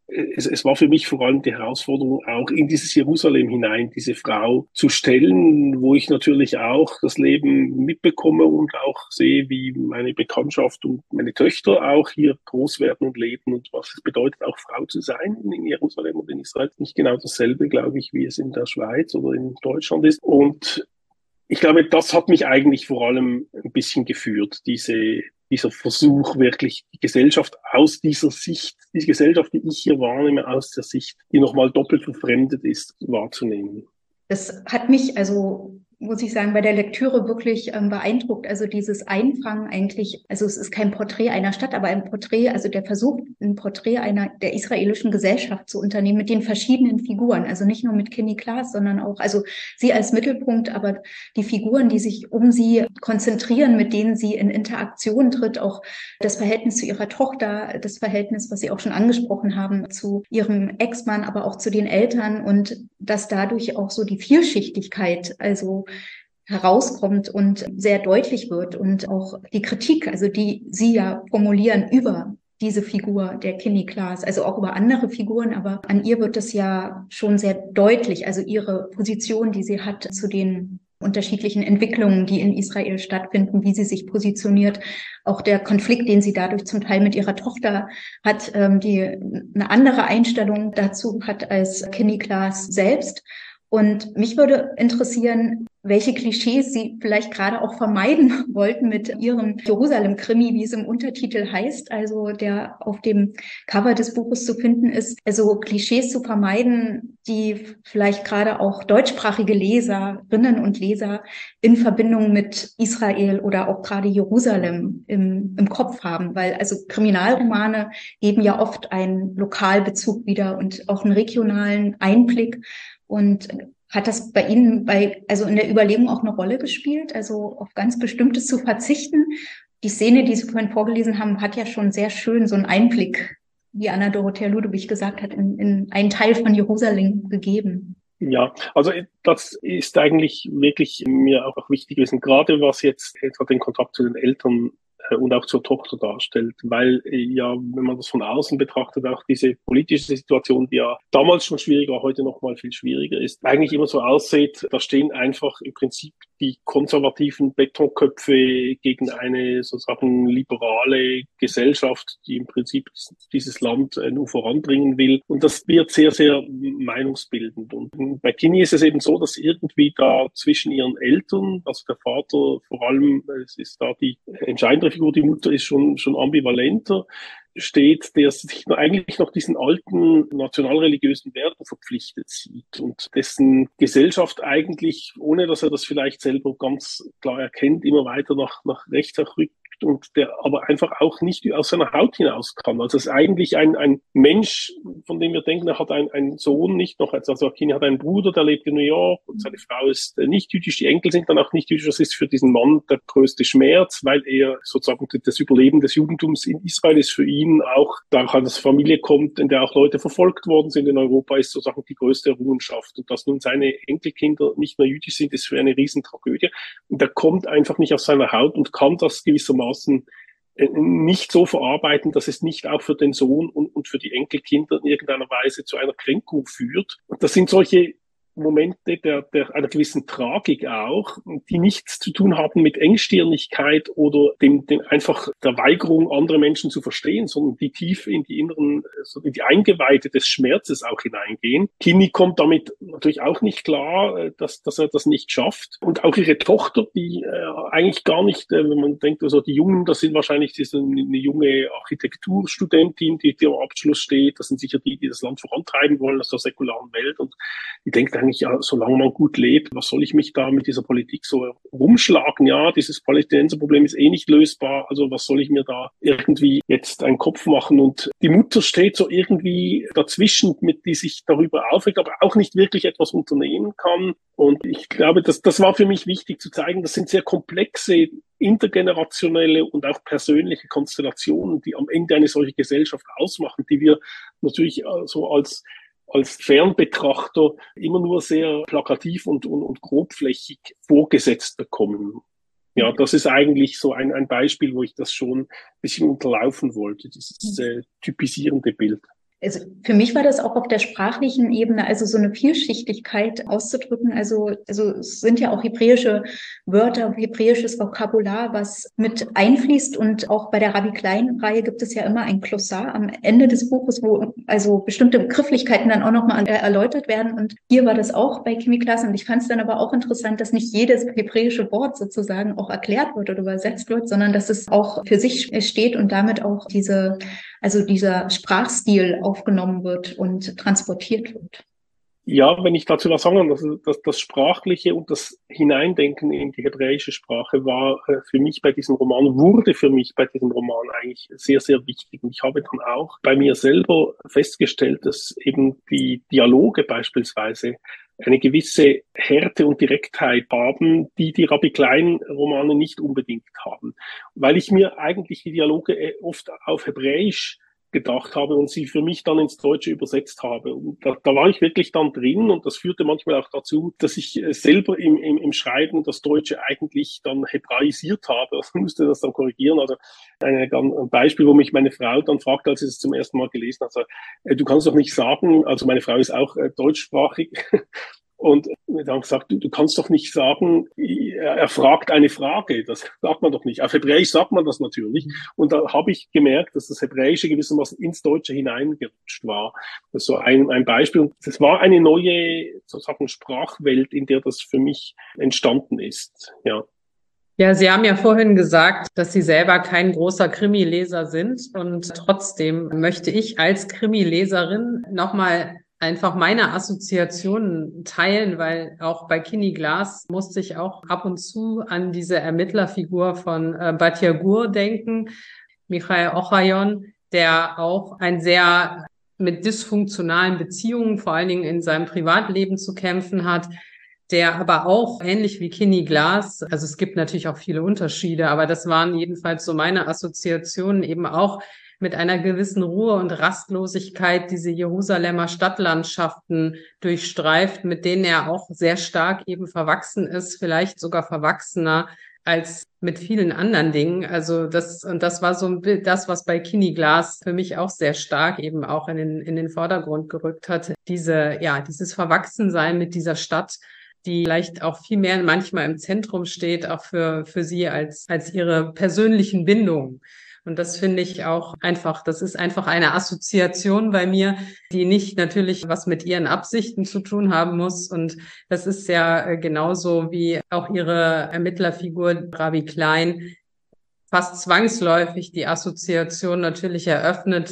war für mich vor allem die Herausforderung, auch in dieses Jerusalem hinein diese Frau zu stellen, wo ich natürlich auch das Leben mitbekomme und auch sehe, wie meine Bekanntschaft und meine Töchter auch hier groß werden und leben, und was es bedeutet, auch Frau zu sein in Jerusalem und in Israel. Nicht genau dasselbe, glaube ich, wie es in der Schweiz oder in Deutschland ist. Und ich glaube, das hat mich eigentlich vor allem ein bisschen geführt, dieser Versuch, wirklich die Gesellschaft aus dieser Sicht, die Gesellschaft, die ich hier wahrnehme, aus der Sicht, die nochmal doppelt verfremdet ist, wahrzunehmen. Das hat mich, also muss ich sagen, bei der Lektüre wirklich beeindruckt. Also dieses Einfangen eigentlich, also es ist kein Porträt einer Stadt, aber ein Porträt, also der Versuch, ein Porträt der israelischen Gesellschaft zu unternehmen mit den verschiedenen Figuren. Also nicht nur mit Kinni Glass, sondern auch, also sie als Mittelpunkt, aber die Figuren, die sich um sie konzentrieren, mit denen sie in Interaktion tritt, auch das Verhältnis zu ihrer Tochter, das Verhältnis, was Sie auch schon angesprochen haben, zu ihrem Ex-Mann, aber auch zu den Eltern, und dass dadurch auch so die Vielschichtigkeit, also herauskommt und sehr deutlich wird, und auch die Kritik, also die Sie ja formulieren über diese Figur der Kinni Glass, also auch über andere Figuren, aber an ihr wird es ja schon sehr deutlich, also ihre Position, die sie hat zu den unterschiedlichen Entwicklungen, die in Israel stattfinden, wie sie sich positioniert, auch der Konflikt, den sie dadurch zum Teil mit ihrer Tochter hat, die eine andere Einstellung dazu hat als Kinni Glass selbst. Und mich würde interessieren, welche Klischees Sie vielleicht gerade auch vermeiden wollten mit Ihrem Jerusalem-Krimi, wie es im Untertitel heißt, also der auf dem Cover des Buches zu finden ist. Also Klischees zu vermeiden, die vielleicht gerade auch deutschsprachige Leserinnen und Leser in Verbindung mit Israel oder auch gerade Jerusalem im Kopf haben. Weil also Kriminalromane geben ja oft einen Lokalbezug wieder und auch einen regionalen Einblick. Und hat das bei Ihnen also in der Überlegung auch eine Rolle gespielt, also auf ganz Bestimmtes zu verzichten? Die Szene, die Sie vorhin vorgelesen haben, hat ja schon sehr schön so einen Einblick, wie Anna Dorothea Ludewig gesagt hat, in einen Teil von Jerusalem gegeben. Ja, also das ist eigentlich wirklich mir auch wichtig gewesen, gerade was jetzt etwa den Kontakt zu den Eltern und auch zur Tochter darstellt, weil ja, wenn man das von außen betrachtet, auch diese politische Situation, die ja damals schon schwieriger, heute noch mal viel schwieriger ist, eigentlich immer so aussieht, da stehen einfach im Prinzip die konservativen Betonköpfe gegen eine sozusagen liberale Gesellschaft, die im Prinzip dieses Land nur voranbringen will. Und das wird sehr, sehr meinungsbildend. Und bei Kini ist es eben so, dass irgendwie da zwischen ihren Eltern, also der Vater vor allem, es ist da die entscheidende Figur, die Mutter ist schon ambivalenter, steht, der sich eigentlich noch diesen alten nationalreligiösen Werten verpflichtet sieht und dessen Gesellschaft eigentlich, ohne dass er das vielleicht selber ganz klar erkennt, immer weiter nach rechts rückt und der aber einfach auch nicht aus seiner Haut hinaus kann. Also es ist eigentlich ein Mensch, von dem wir denken, er hat einen Sohn, nicht noch, also Kini hat einen Bruder, der lebt in New York und seine Frau ist nicht jüdisch, die Enkel sind dann auch nicht jüdisch. Das ist für diesen Mann der größte Schmerz, weil er sozusagen das Überleben des Judentums in Israel ist für ihn auch, da dass Familie kommt, in der auch Leute verfolgt worden sind in Europa, ist sozusagen die größte Errungenschaft. Und dass nun seine Enkelkinder nicht mehr jüdisch sind, ist für eine Riesentragödie. Und er kommt einfach nicht aus seiner Haut und kann das gewissermaßen nicht so verarbeiten, dass es nicht auch für den Sohn und für die Enkelkinder in irgendeiner Weise zu einer Kränkung führt. Und das sind solche Momente einer gewissen Tragik auch, die nichts zu tun haben mit Engstirnigkeit oder dem einfach der Weigerung, andere Menschen zu verstehen, sondern die tief in die inneren, in die Eingeweide des Schmerzes auch hineingehen. Kini kommt damit natürlich auch nicht klar, dass er das nicht schafft. Und auch ihre Tochter, die eigentlich gar nicht, wenn man denkt, also die Jungen, das sind wahrscheinlich eine junge Architekturstudentin, die am Abschluss steht. Das sind sicher die das Land vorantreiben wollen aus der säkularen Welt. Und die denkt eigentlich, ja, solange man gut lebt, was soll ich mich da mit dieser Politik so rumschlagen? Ja, dieses Palästinenserproblem ist eh nicht lösbar, also was soll ich mir da irgendwie jetzt einen Kopf machen? Und die Mutter steht so irgendwie dazwischen, die sich darüber aufregt, aber auch nicht wirklich etwas unternehmen kann. Und ich glaube, das war für mich wichtig zu zeigen, das sind sehr komplexe intergenerationelle und auch persönliche Konstellationen, die am Ende eine solche Gesellschaft ausmachen, die wir natürlich so als Fernbetrachter immer nur sehr plakativ und grobflächig vorgesetzt bekommen. Ja, das ist eigentlich so ein Beispiel, wo ich das schon ein bisschen unterlaufen wollte, dieses typisierende Bild. Also für mich war das auch auf der sprachlichen Ebene, also so eine Vielschichtigkeit auszudrücken. Also es sind ja auch hebräische Wörter, hebräisches Vokabular, was mit einfließt. Und auch bei der Rabbi Klein-Reihe gibt es ja immer ein Glossar am Ende des Buches, wo also bestimmte Begrifflichkeiten dann auch nochmal erläutert werden. Und hier war das auch bei Kimi Klaas. Und ich fand es dann aber auch interessant, dass nicht jedes hebräische Wort sozusagen auch erklärt wird oder übersetzt wird, sondern dass es auch für sich steht und damit auch dieser Sprachstil aufgenommen wird und transportiert wird. Ja, wenn ich dazu was sagen kann, das Sprachliche und das Hineindenken in die hebräische Sprache wurde für mich bei diesem Roman eigentlich sehr, sehr wichtig. Und ich habe dann auch bei mir selber festgestellt, dass eben die Dialoge beispielsweise eine gewisse Härte und Direktheit haben, die Rabbi Klein-Romane nicht unbedingt haben. Weil ich mir eigentlich die Dialoge oft auf Hebräisch gedacht habe und sie für mich dann ins Deutsche übersetzt habe. Und da war ich wirklich dann drin und das führte manchmal auch dazu, dass ich selber im Schreiben das Deutsche eigentlich dann hebraisiert habe. Ich musste das dann korrigieren. Also ein Beispiel, wo mich meine Frau dann fragte, als sie es zum ersten Mal gelesen hat, du kannst doch nicht sagen, also meine Frau ist auch deutschsprachig, Und mir dann gesagt, du kannst doch nicht sagen, er fragt eine Frage. Das sagt man doch nicht. Auf Hebräisch sagt man das natürlich. Und da habe ich gemerkt, dass das Hebräische gewissermaßen ins Deutsche hineingerutscht war. Das ist so ein Beispiel. Und das war eine neue, sozusagen, Sprachwelt, in der das für mich entstanden ist. Ja. Ja, Sie haben ja vorhin gesagt, dass Sie selber kein großer Krimileser sind und trotzdem möchte ich als Krimileserin nochmal einfach meine Assoziationen teilen, weil auch bei Kini Glas musste ich auch ab und zu an diese Ermittlerfigur von Batya Gur denken, Michael Ochayon, der auch ein sehr mit dysfunktionalen Beziehungen, vor allen Dingen in seinem Privatleben zu kämpfen hat, der aber auch ähnlich wie Kini Glas, also es gibt natürlich auch viele Unterschiede, aber das waren jedenfalls so meine Assoziationen, eben auch mit einer gewissen Ruhe und Rastlosigkeit diese Jerusalemer Stadtlandschaften durchstreift, mit denen er auch sehr stark eben verwachsen ist, vielleicht sogar verwachsener als mit vielen anderen Dingen. Also das war so ein Bild, das, was bei Kini Glas für mich auch sehr stark eben auch in den Vordergrund gerückt hat. Dieses Verwachsensein mit dieser Stadt, die vielleicht auch viel mehr manchmal im Zentrum steht, auch für sie als ihre persönlichen Bindungen. Und das finde ich auch einfach, das ist einfach eine Assoziation bei mir, die nicht natürlich was mit ihren Absichten zu tun haben muss. Und das ist ja genauso wie auch ihre Ermittlerfigur Rabbi Klein fast zwangsläufig die Assoziation natürlich eröffnet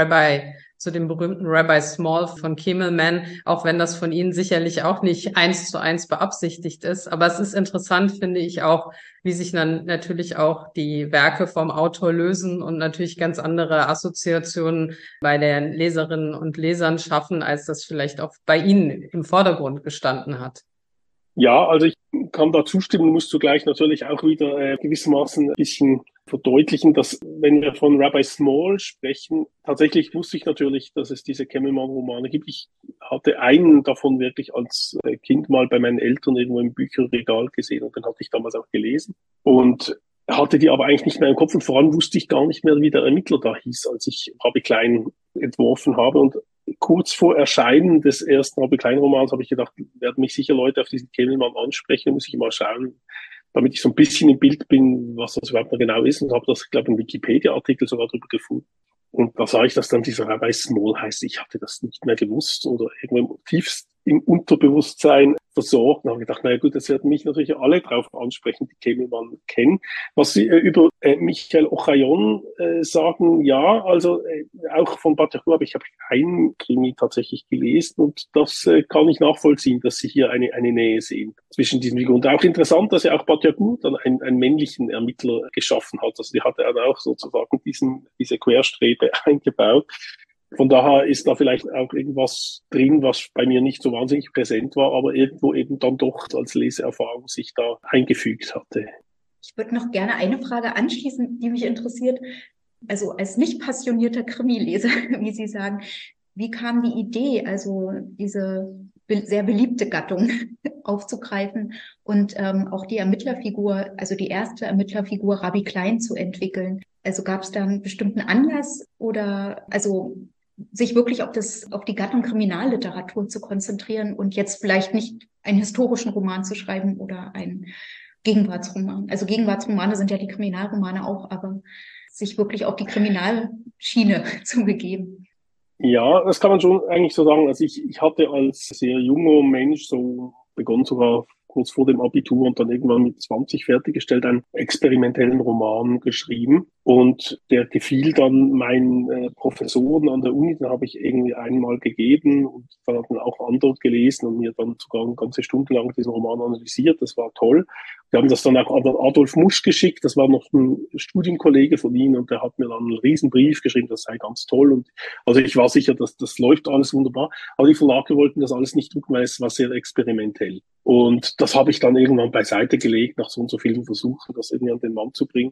zu dem berühmten Rabbi Small von Kimmelman, auch wenn das von Ihnen sicherlich auch nicht 1:1 beabsichtigt ist. Aber es ist interessant, finde ich auch, wie sich dann natürlich auch die Werke vom Autor lösen und natürlich ganz andere Assoziationen bei den Leserinnen und Lesern schaffen, als das vielleicht auch bei Ihnen im Vordergrund gestanden hat. Ja, also ich kann da zustimmen, muss zugleich natürlich auch wieder gewissermaßen ein bisschen verdeutlichen, dass, wenn wir von Rabbi Small sprechen, tatsächlich wusste ich natürlich, dass es diese Kemmelmann-Romane gibt. Ich hatte einen davon wirklich als Kind mal bei meinen Eltern irgendwo im Bücherregal gesehen und den hatte ich damals auch gelesen und hatte die aber eigentlich nicht mehr im Kopf und vor allem wusste ich gar nicht mehr, wie der Ermittler da hieß, als ich Rabbi Klein entworfen habe. Und kurz vor Erscheinen des ersten Rabbi Klein-Romans habe ich gedacht, werden mich sicher Leute auf diesen Kemmelmann ansprechen, muss ich mal schauen, damit ich so ein bisschen im Bild bin, was das überhaupt noch genau ist, und habe das, glaube ich, im Wikipedia-Artikel sogar drüber gefunden. Und da sah ich, dass dann dieser Rabbi Small heißt. Ich hatte das nicht mehr gewusst oder irgendwo tiefst im Unterbewusstsein versorgt. Und habe gedacht, naja gut, das werden mich natürlich alle drauf ansprechen, die Kemmelmann kennen. Was Sie über Michael Ochayon sagen, ja, also auch von Batya Gur habe ich keinen Krimi tatsächlich gelesen und das kann ich nachvollziehen, dass Sie hier eine Nähe sehen zwischen diesen Figuren. Und auch interessant, dass ja auch Batya Gur dann einen männlichen Ermittler geschaffen hat. Also die hatte er auch sozusagen diese Querstrebe eingebaut. Von daher ist da vielleicht auch irgendwas drin, was bei mir nicht so wahnsinnig präsent war, aber irgendwo eben dann doch als Leseerfahrung sich da eingefügt hatte. Ich würde noch gerne eine Frage anschließen, die mich interessiert. Also als nicht passionierter Krimileser, wie Sie sagen, wie kam die Idee, also diese sehr beliebte Gattung aufzugreifen und auch die Ermittlerfigur, also die erste Ermittlerfigur Rabbi Klein zu entwickeln? Also gab es da einen bestimmten Anlass oder also sich wirklich auf die Gattung Kriminalliteratur zu konzentrieren und jetzt vielleicht nicht einen historischen Roman zu schreiben oder einen Gegenwartsroman. Also Gegenwartsromane sind ja die Kriminalromane auch, aber sich wirklich auf die Kriminalschiene zu begeben. Ja, das kann man schon eigentlich so sagen. Also ich hatte als sehr junger Mensch so begonnen, sogar kurz vor dem Abitur und dann irgendwann mit 20 fertiggestellt, einen experimentellen Roman geschrieben. Und der gefiel dann meinen Professoren an der Uni, den habe ich irgendwie einmal gegeben und dann hatten auch andere gelesen und mir dann sogar eine ganze Stunde lang diesen Roman analysiert. Das war toll. Wir haben das dann auch an Adolf Musch geschickt, das war noch ein Studienkollege von Ihnen und der hat mir dann einen riesen Brief geschrieben, das sei ganz toll. Und also ich war sicher, dass das läuft alles wunderbar, aber die Verlage wollten das alles nicht drucken, weil es war sehr experimentell. Und das habe ich dann irgendwann beiseite gelegt, nach so und so vielen Versuchen, das irgendwie an den Mann zu bringen.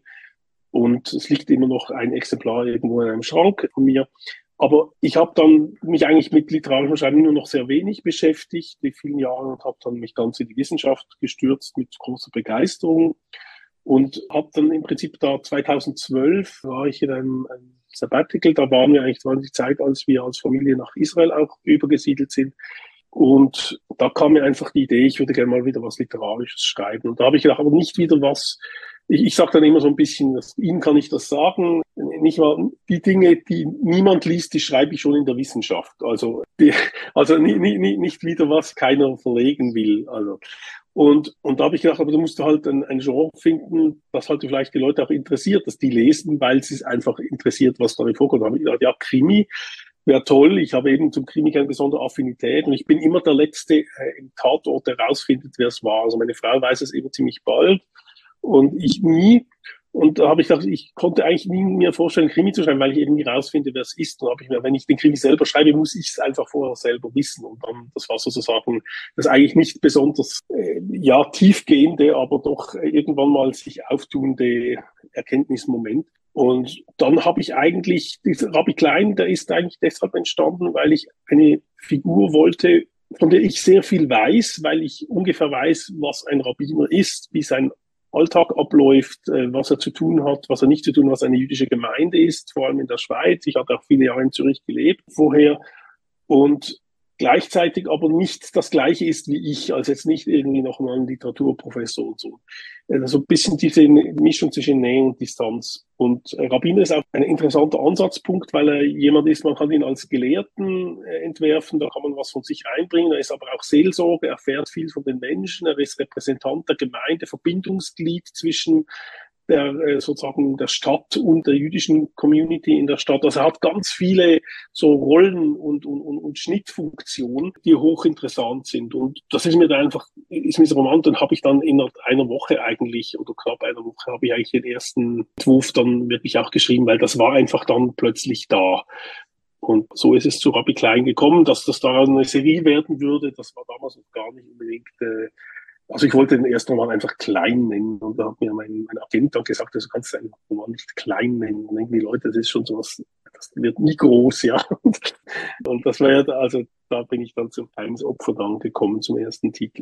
Und es liegt immer noch ein Exemplar irgendwo in einem Schrank von mir. Aber ich habe dann mich eigentlich mit literarischem Schreiben nur noch sehr wenig beschäftigt, die vielen Jahre, und habe dann mich ganz in die Wissenschaft gestürzt mit großer Begeisterung und habe dann im Prinzip da 2012 war ich in einem Sabbatical, da waren wir eigentlich, das war die Zeit, als wir als Familie nach Israel auch übergesiedelt sind. Und da kam mir einfach die Idee, ich würde gerne mal wieder was Literarisches schreiben. Und da habe ich gedacht, aber nicht wieder was. Ich sage dann immer so ein bisschen, Ihnen kann ich das sagen, nicht mal die Dinge, die niemand liest, die schreibe ich schon in der Wissenschaft. Also nicht wieder was keiner verlegen will. Also und da habe ich gedacht, aber du musst halt ein Genre finden, das halt vielleicht die Leute auch interessiert, dass die lesen, weil es einfach interessiert, was da vorkommt. Da habe ich gedacht, ja, Krimi wäre toll. Ich habe eben zum Krimi keine besondere Affinität und ich bin immer der Letzte im Tatort, der rausfindet, wer es war. Also meine Frau weiß es immer ziemlich bald und ich nie. Und da habe ich gedacht, ich konnte eigentlich nie mir vorstellen, Krimi zu schreiben, weil ich eben nie rausfinde, wer es ist. Und habe ich mir, wenn ich den Krimi selber schreibe, muss ich es einfach vorher selber wissen. Und dann, das war sozusagen das eigentlich nicht besonders tiefgehende, aber doch irgendwann mal sich auftuende Erkenntnismoment. Und dann habe ich eigentlich, dieser Rabbi Klein, der ist eigentlich deshalb entstanden, weil ich eine Figur wollte, von der ich sehr viel weiß, weil ich ungefähr weiß, was ein Rabbiner ist, wie sein Alltag abläuft, was er zu tun hat, was er nicht zu tun hat, was eine jüdische Gemeinde ist, vor allem in der Schweiz. Ich hatte auch viele Jahre in Zürich gelebt vorher und gleichzeitig aber nicht das Gleiche ist wie ich, also jetzt nicht irgendwie noch mal ein Literaturprofessor und so. Also ein bisschen diese Mischung zwischen Nähe und Distanz. Und Rabbiner ist auch ein interessanter Ansatzpunkt, weil er jemand ist, man kann ihn als Gelehrten entwerfen, da kann man was von sich reinbringen, er ist aber auch Seelsorger, er erfährt viel von den Menschen, er ist Repräsentant der Gemeinde, Verbindungsglied zwischen sozusagen der Stadt und der jüdischen Community in der Stadt. Also er hat ganz viele so Rollen und Schnittfunktionen, die hochinteressant sind. Und das ist mir dann ist mir so Roman, dann habe ich dann in einer Woche eigentlich, oder knapp einer Woche, habe ich eigentlich den ersten Entwurf dann wirklich auch geschrieben, weil das war einfach dann plötzlich da. Und so ist es zu Rabbi Klein gekommen, dass das da eine Serie werden würde. Das war damals noch gar nicht unbedingt also ich wollte den ersten Roman einfach Klein nennen und da hat mir mein Agent dann gesagt, also kannst du einen Roman nicht Klein nennen. Und irgendwie Leute, das ist schon sowas, das wird nie groß, ja. Und das war ja, also da bin ich dann zum Opfer dann gekommen zum ersten Titel.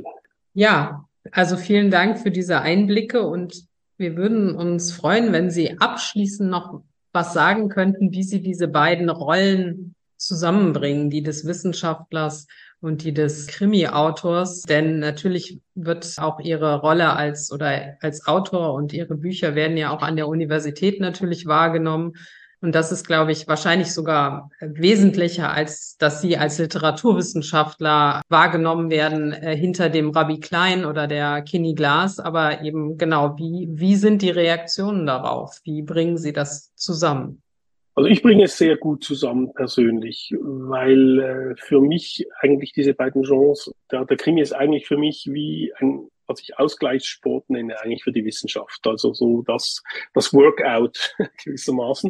Ja, also vielen Dank für diese Einblicke und wir würden uns freuen, wenn Sie abschließend noch was sagen könnten, wie Sie diese beiden Rollen zusammenbringen, die des Wissenschaftlers und die des Krimi-Autors, denn natürlich wird auch Ihre Rolle als Autor und Ihre Bücher werden ja auch an der Universität natürlich wahrgenommen. Und das ist, glaube ich, wahrscheinlich sogar wesentlicher, als dass Sie als Literaturwissenschaftler wahrgenommen werden hinter dem Rabbi Klein oder der Kinney Glass. Aber eben genau, wie sind die Reaktionen darauf? Wie bringen Sie das zusammen? Also ich bringe es sehr gut zusammen persönlich, weil für mich eigentlich diese beiden Genres, der Krimi ist eigentlich für mich wie was ich Ausgleichssport nenne, eigentlich für die Wissenschaft. Also so das Workout gewissermaßen.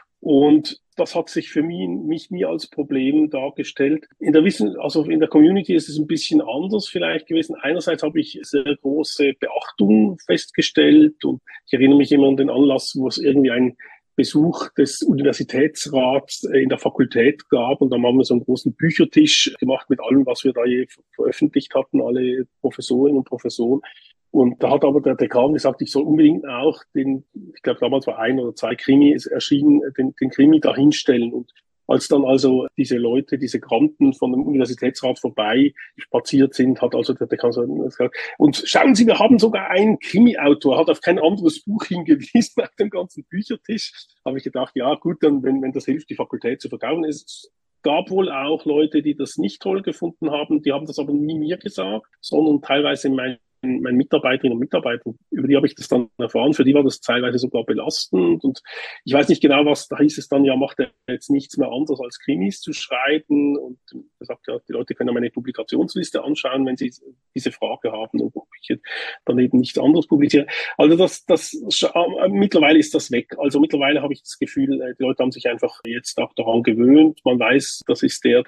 Und das hat sich für mich nie als Problem dargestellt. Also in der Community ist es ein bisschen anders vielleicht gewesen. Einerseits habe ich sehr große Beachtung festgestellt und ich erinnere mich immer an den Anlass, wo es irgendwie ein Besuch des Universitätsrats in der Fakultät gab und dann haben wir so einen großen Büchertisch gemacht mit allem, was wir da je veröffentlicht hatten, alle Professorinnen und Professoren. Und da hat aber der Dekan gesagt, ich soll unbedingt auch ich glaube damals war 1 oder 2 Krimis erschienen, den Krimi da hinstellen. Und als dann also diese Leute, diese Granden von dem Universitätsrat vorbei spaziert sind, hat also der Dekan gesagt, und schauen Sie, wir haben sogar einen Krimi-Autor, hat auf kein anderes Buch hingewiesen auf dem ganzen Büchertisch. Habe ich gedacht, ja gut, dann wenn das hilft, die Fakultät zu verkaufen. Es gab wohl auch Leute, die das nicht toll gefunden haben, die haben das aber nie mir gesagt, sondern teilweise meinen Mitarbeiterinnen und Mitarbeitern, über die habe ich das dann erfahren, für die war das teilweise sogar belastend und ich weiß nicht genau, da hieß es dann, ja, macht er jetzt nichts mehr anderes als Krimis zu schreiben und er sagt ja, die Leute können ja meine Publikationsliste anschauen, wenn sie diese Frage haben und ob ich dann eben nichts anderes publiziere. Also mittlerweile ist das weg. Also mittlerweile habe ich das Gefühl, die Leute haben sich einfach jetzt auch daran gewöhnt. Man weiß, das ist der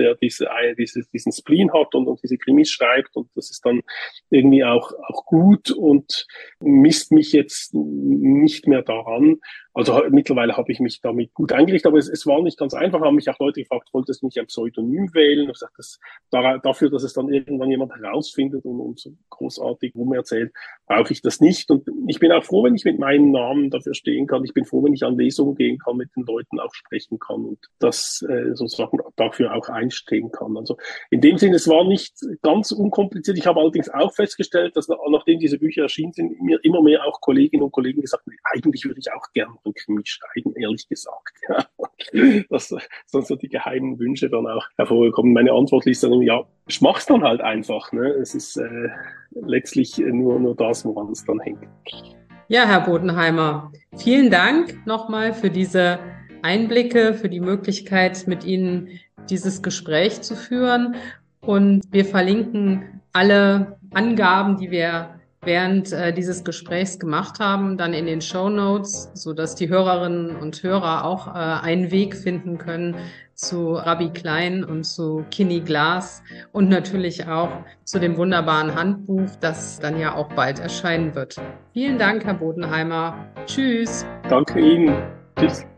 diesen Spleen hat und diese Krimis schreibt und das ist dann irgendwie auch gut und misst mich jetzt nicht mehr daran. Also mittlerweile habe ich mich damit gut eingerichtet, aber es war nicht ganz einfach. Haben mich auch Leute gefragt, wolltest du nicht ein Pseudonym wählen? Ich habe gesagt, dafür, dass es dann irgendwann jemand herausfindet und so großartig rumerzählt, brauche ich das nicht. Und ich bin auch froh, wenn ich mit meinem Namen dafür stehen kann. Ich bin froh, wenn ich an Lesungen gehen kann, mit den Leuten auch sprechen kann und das sozusagen dafür auch einstehen kann. Also in dem Sinne, es war nicht ganz unkompliziert. Ich habe allerdings auch festgestellt, dass nachdem diese Bücher erschienen sind, mir immer mehr auch Kolleginnen und Kollegen gesagt haben, eigentlich würde ich auch gerne einen Krimi schreiben, ehrlich gesagt. Ja. Das sind so die geheimen Wünsche dann auch hervorgekommen. Meine Antwort ist dann, ja, ich mach's dann halt einfach. Ne? Es ist letztlich nur das, woran es dann hängt. Ja, Herr Bodenheimer, vielen Dank nochmal für diese Einblicke, für die Möglichkeit, mit Ihnen dieses Gespräch zu führen. Und wir verlinken alle Angaben, die wir während dieses Gesprächs gemacht haben, dann in den Shownotes, sodass die Hörerinnen und Hörer auch einen Weg finden können zu Rabbi Klein und zu Kini Glas und natürlich auch zu dem wunderbaren Handbuch, das dann ja auch bald erscheinen wird. Vielen Dank, Herr Bodenheimer. Tschüss. Danke Ihnen. Tschüss.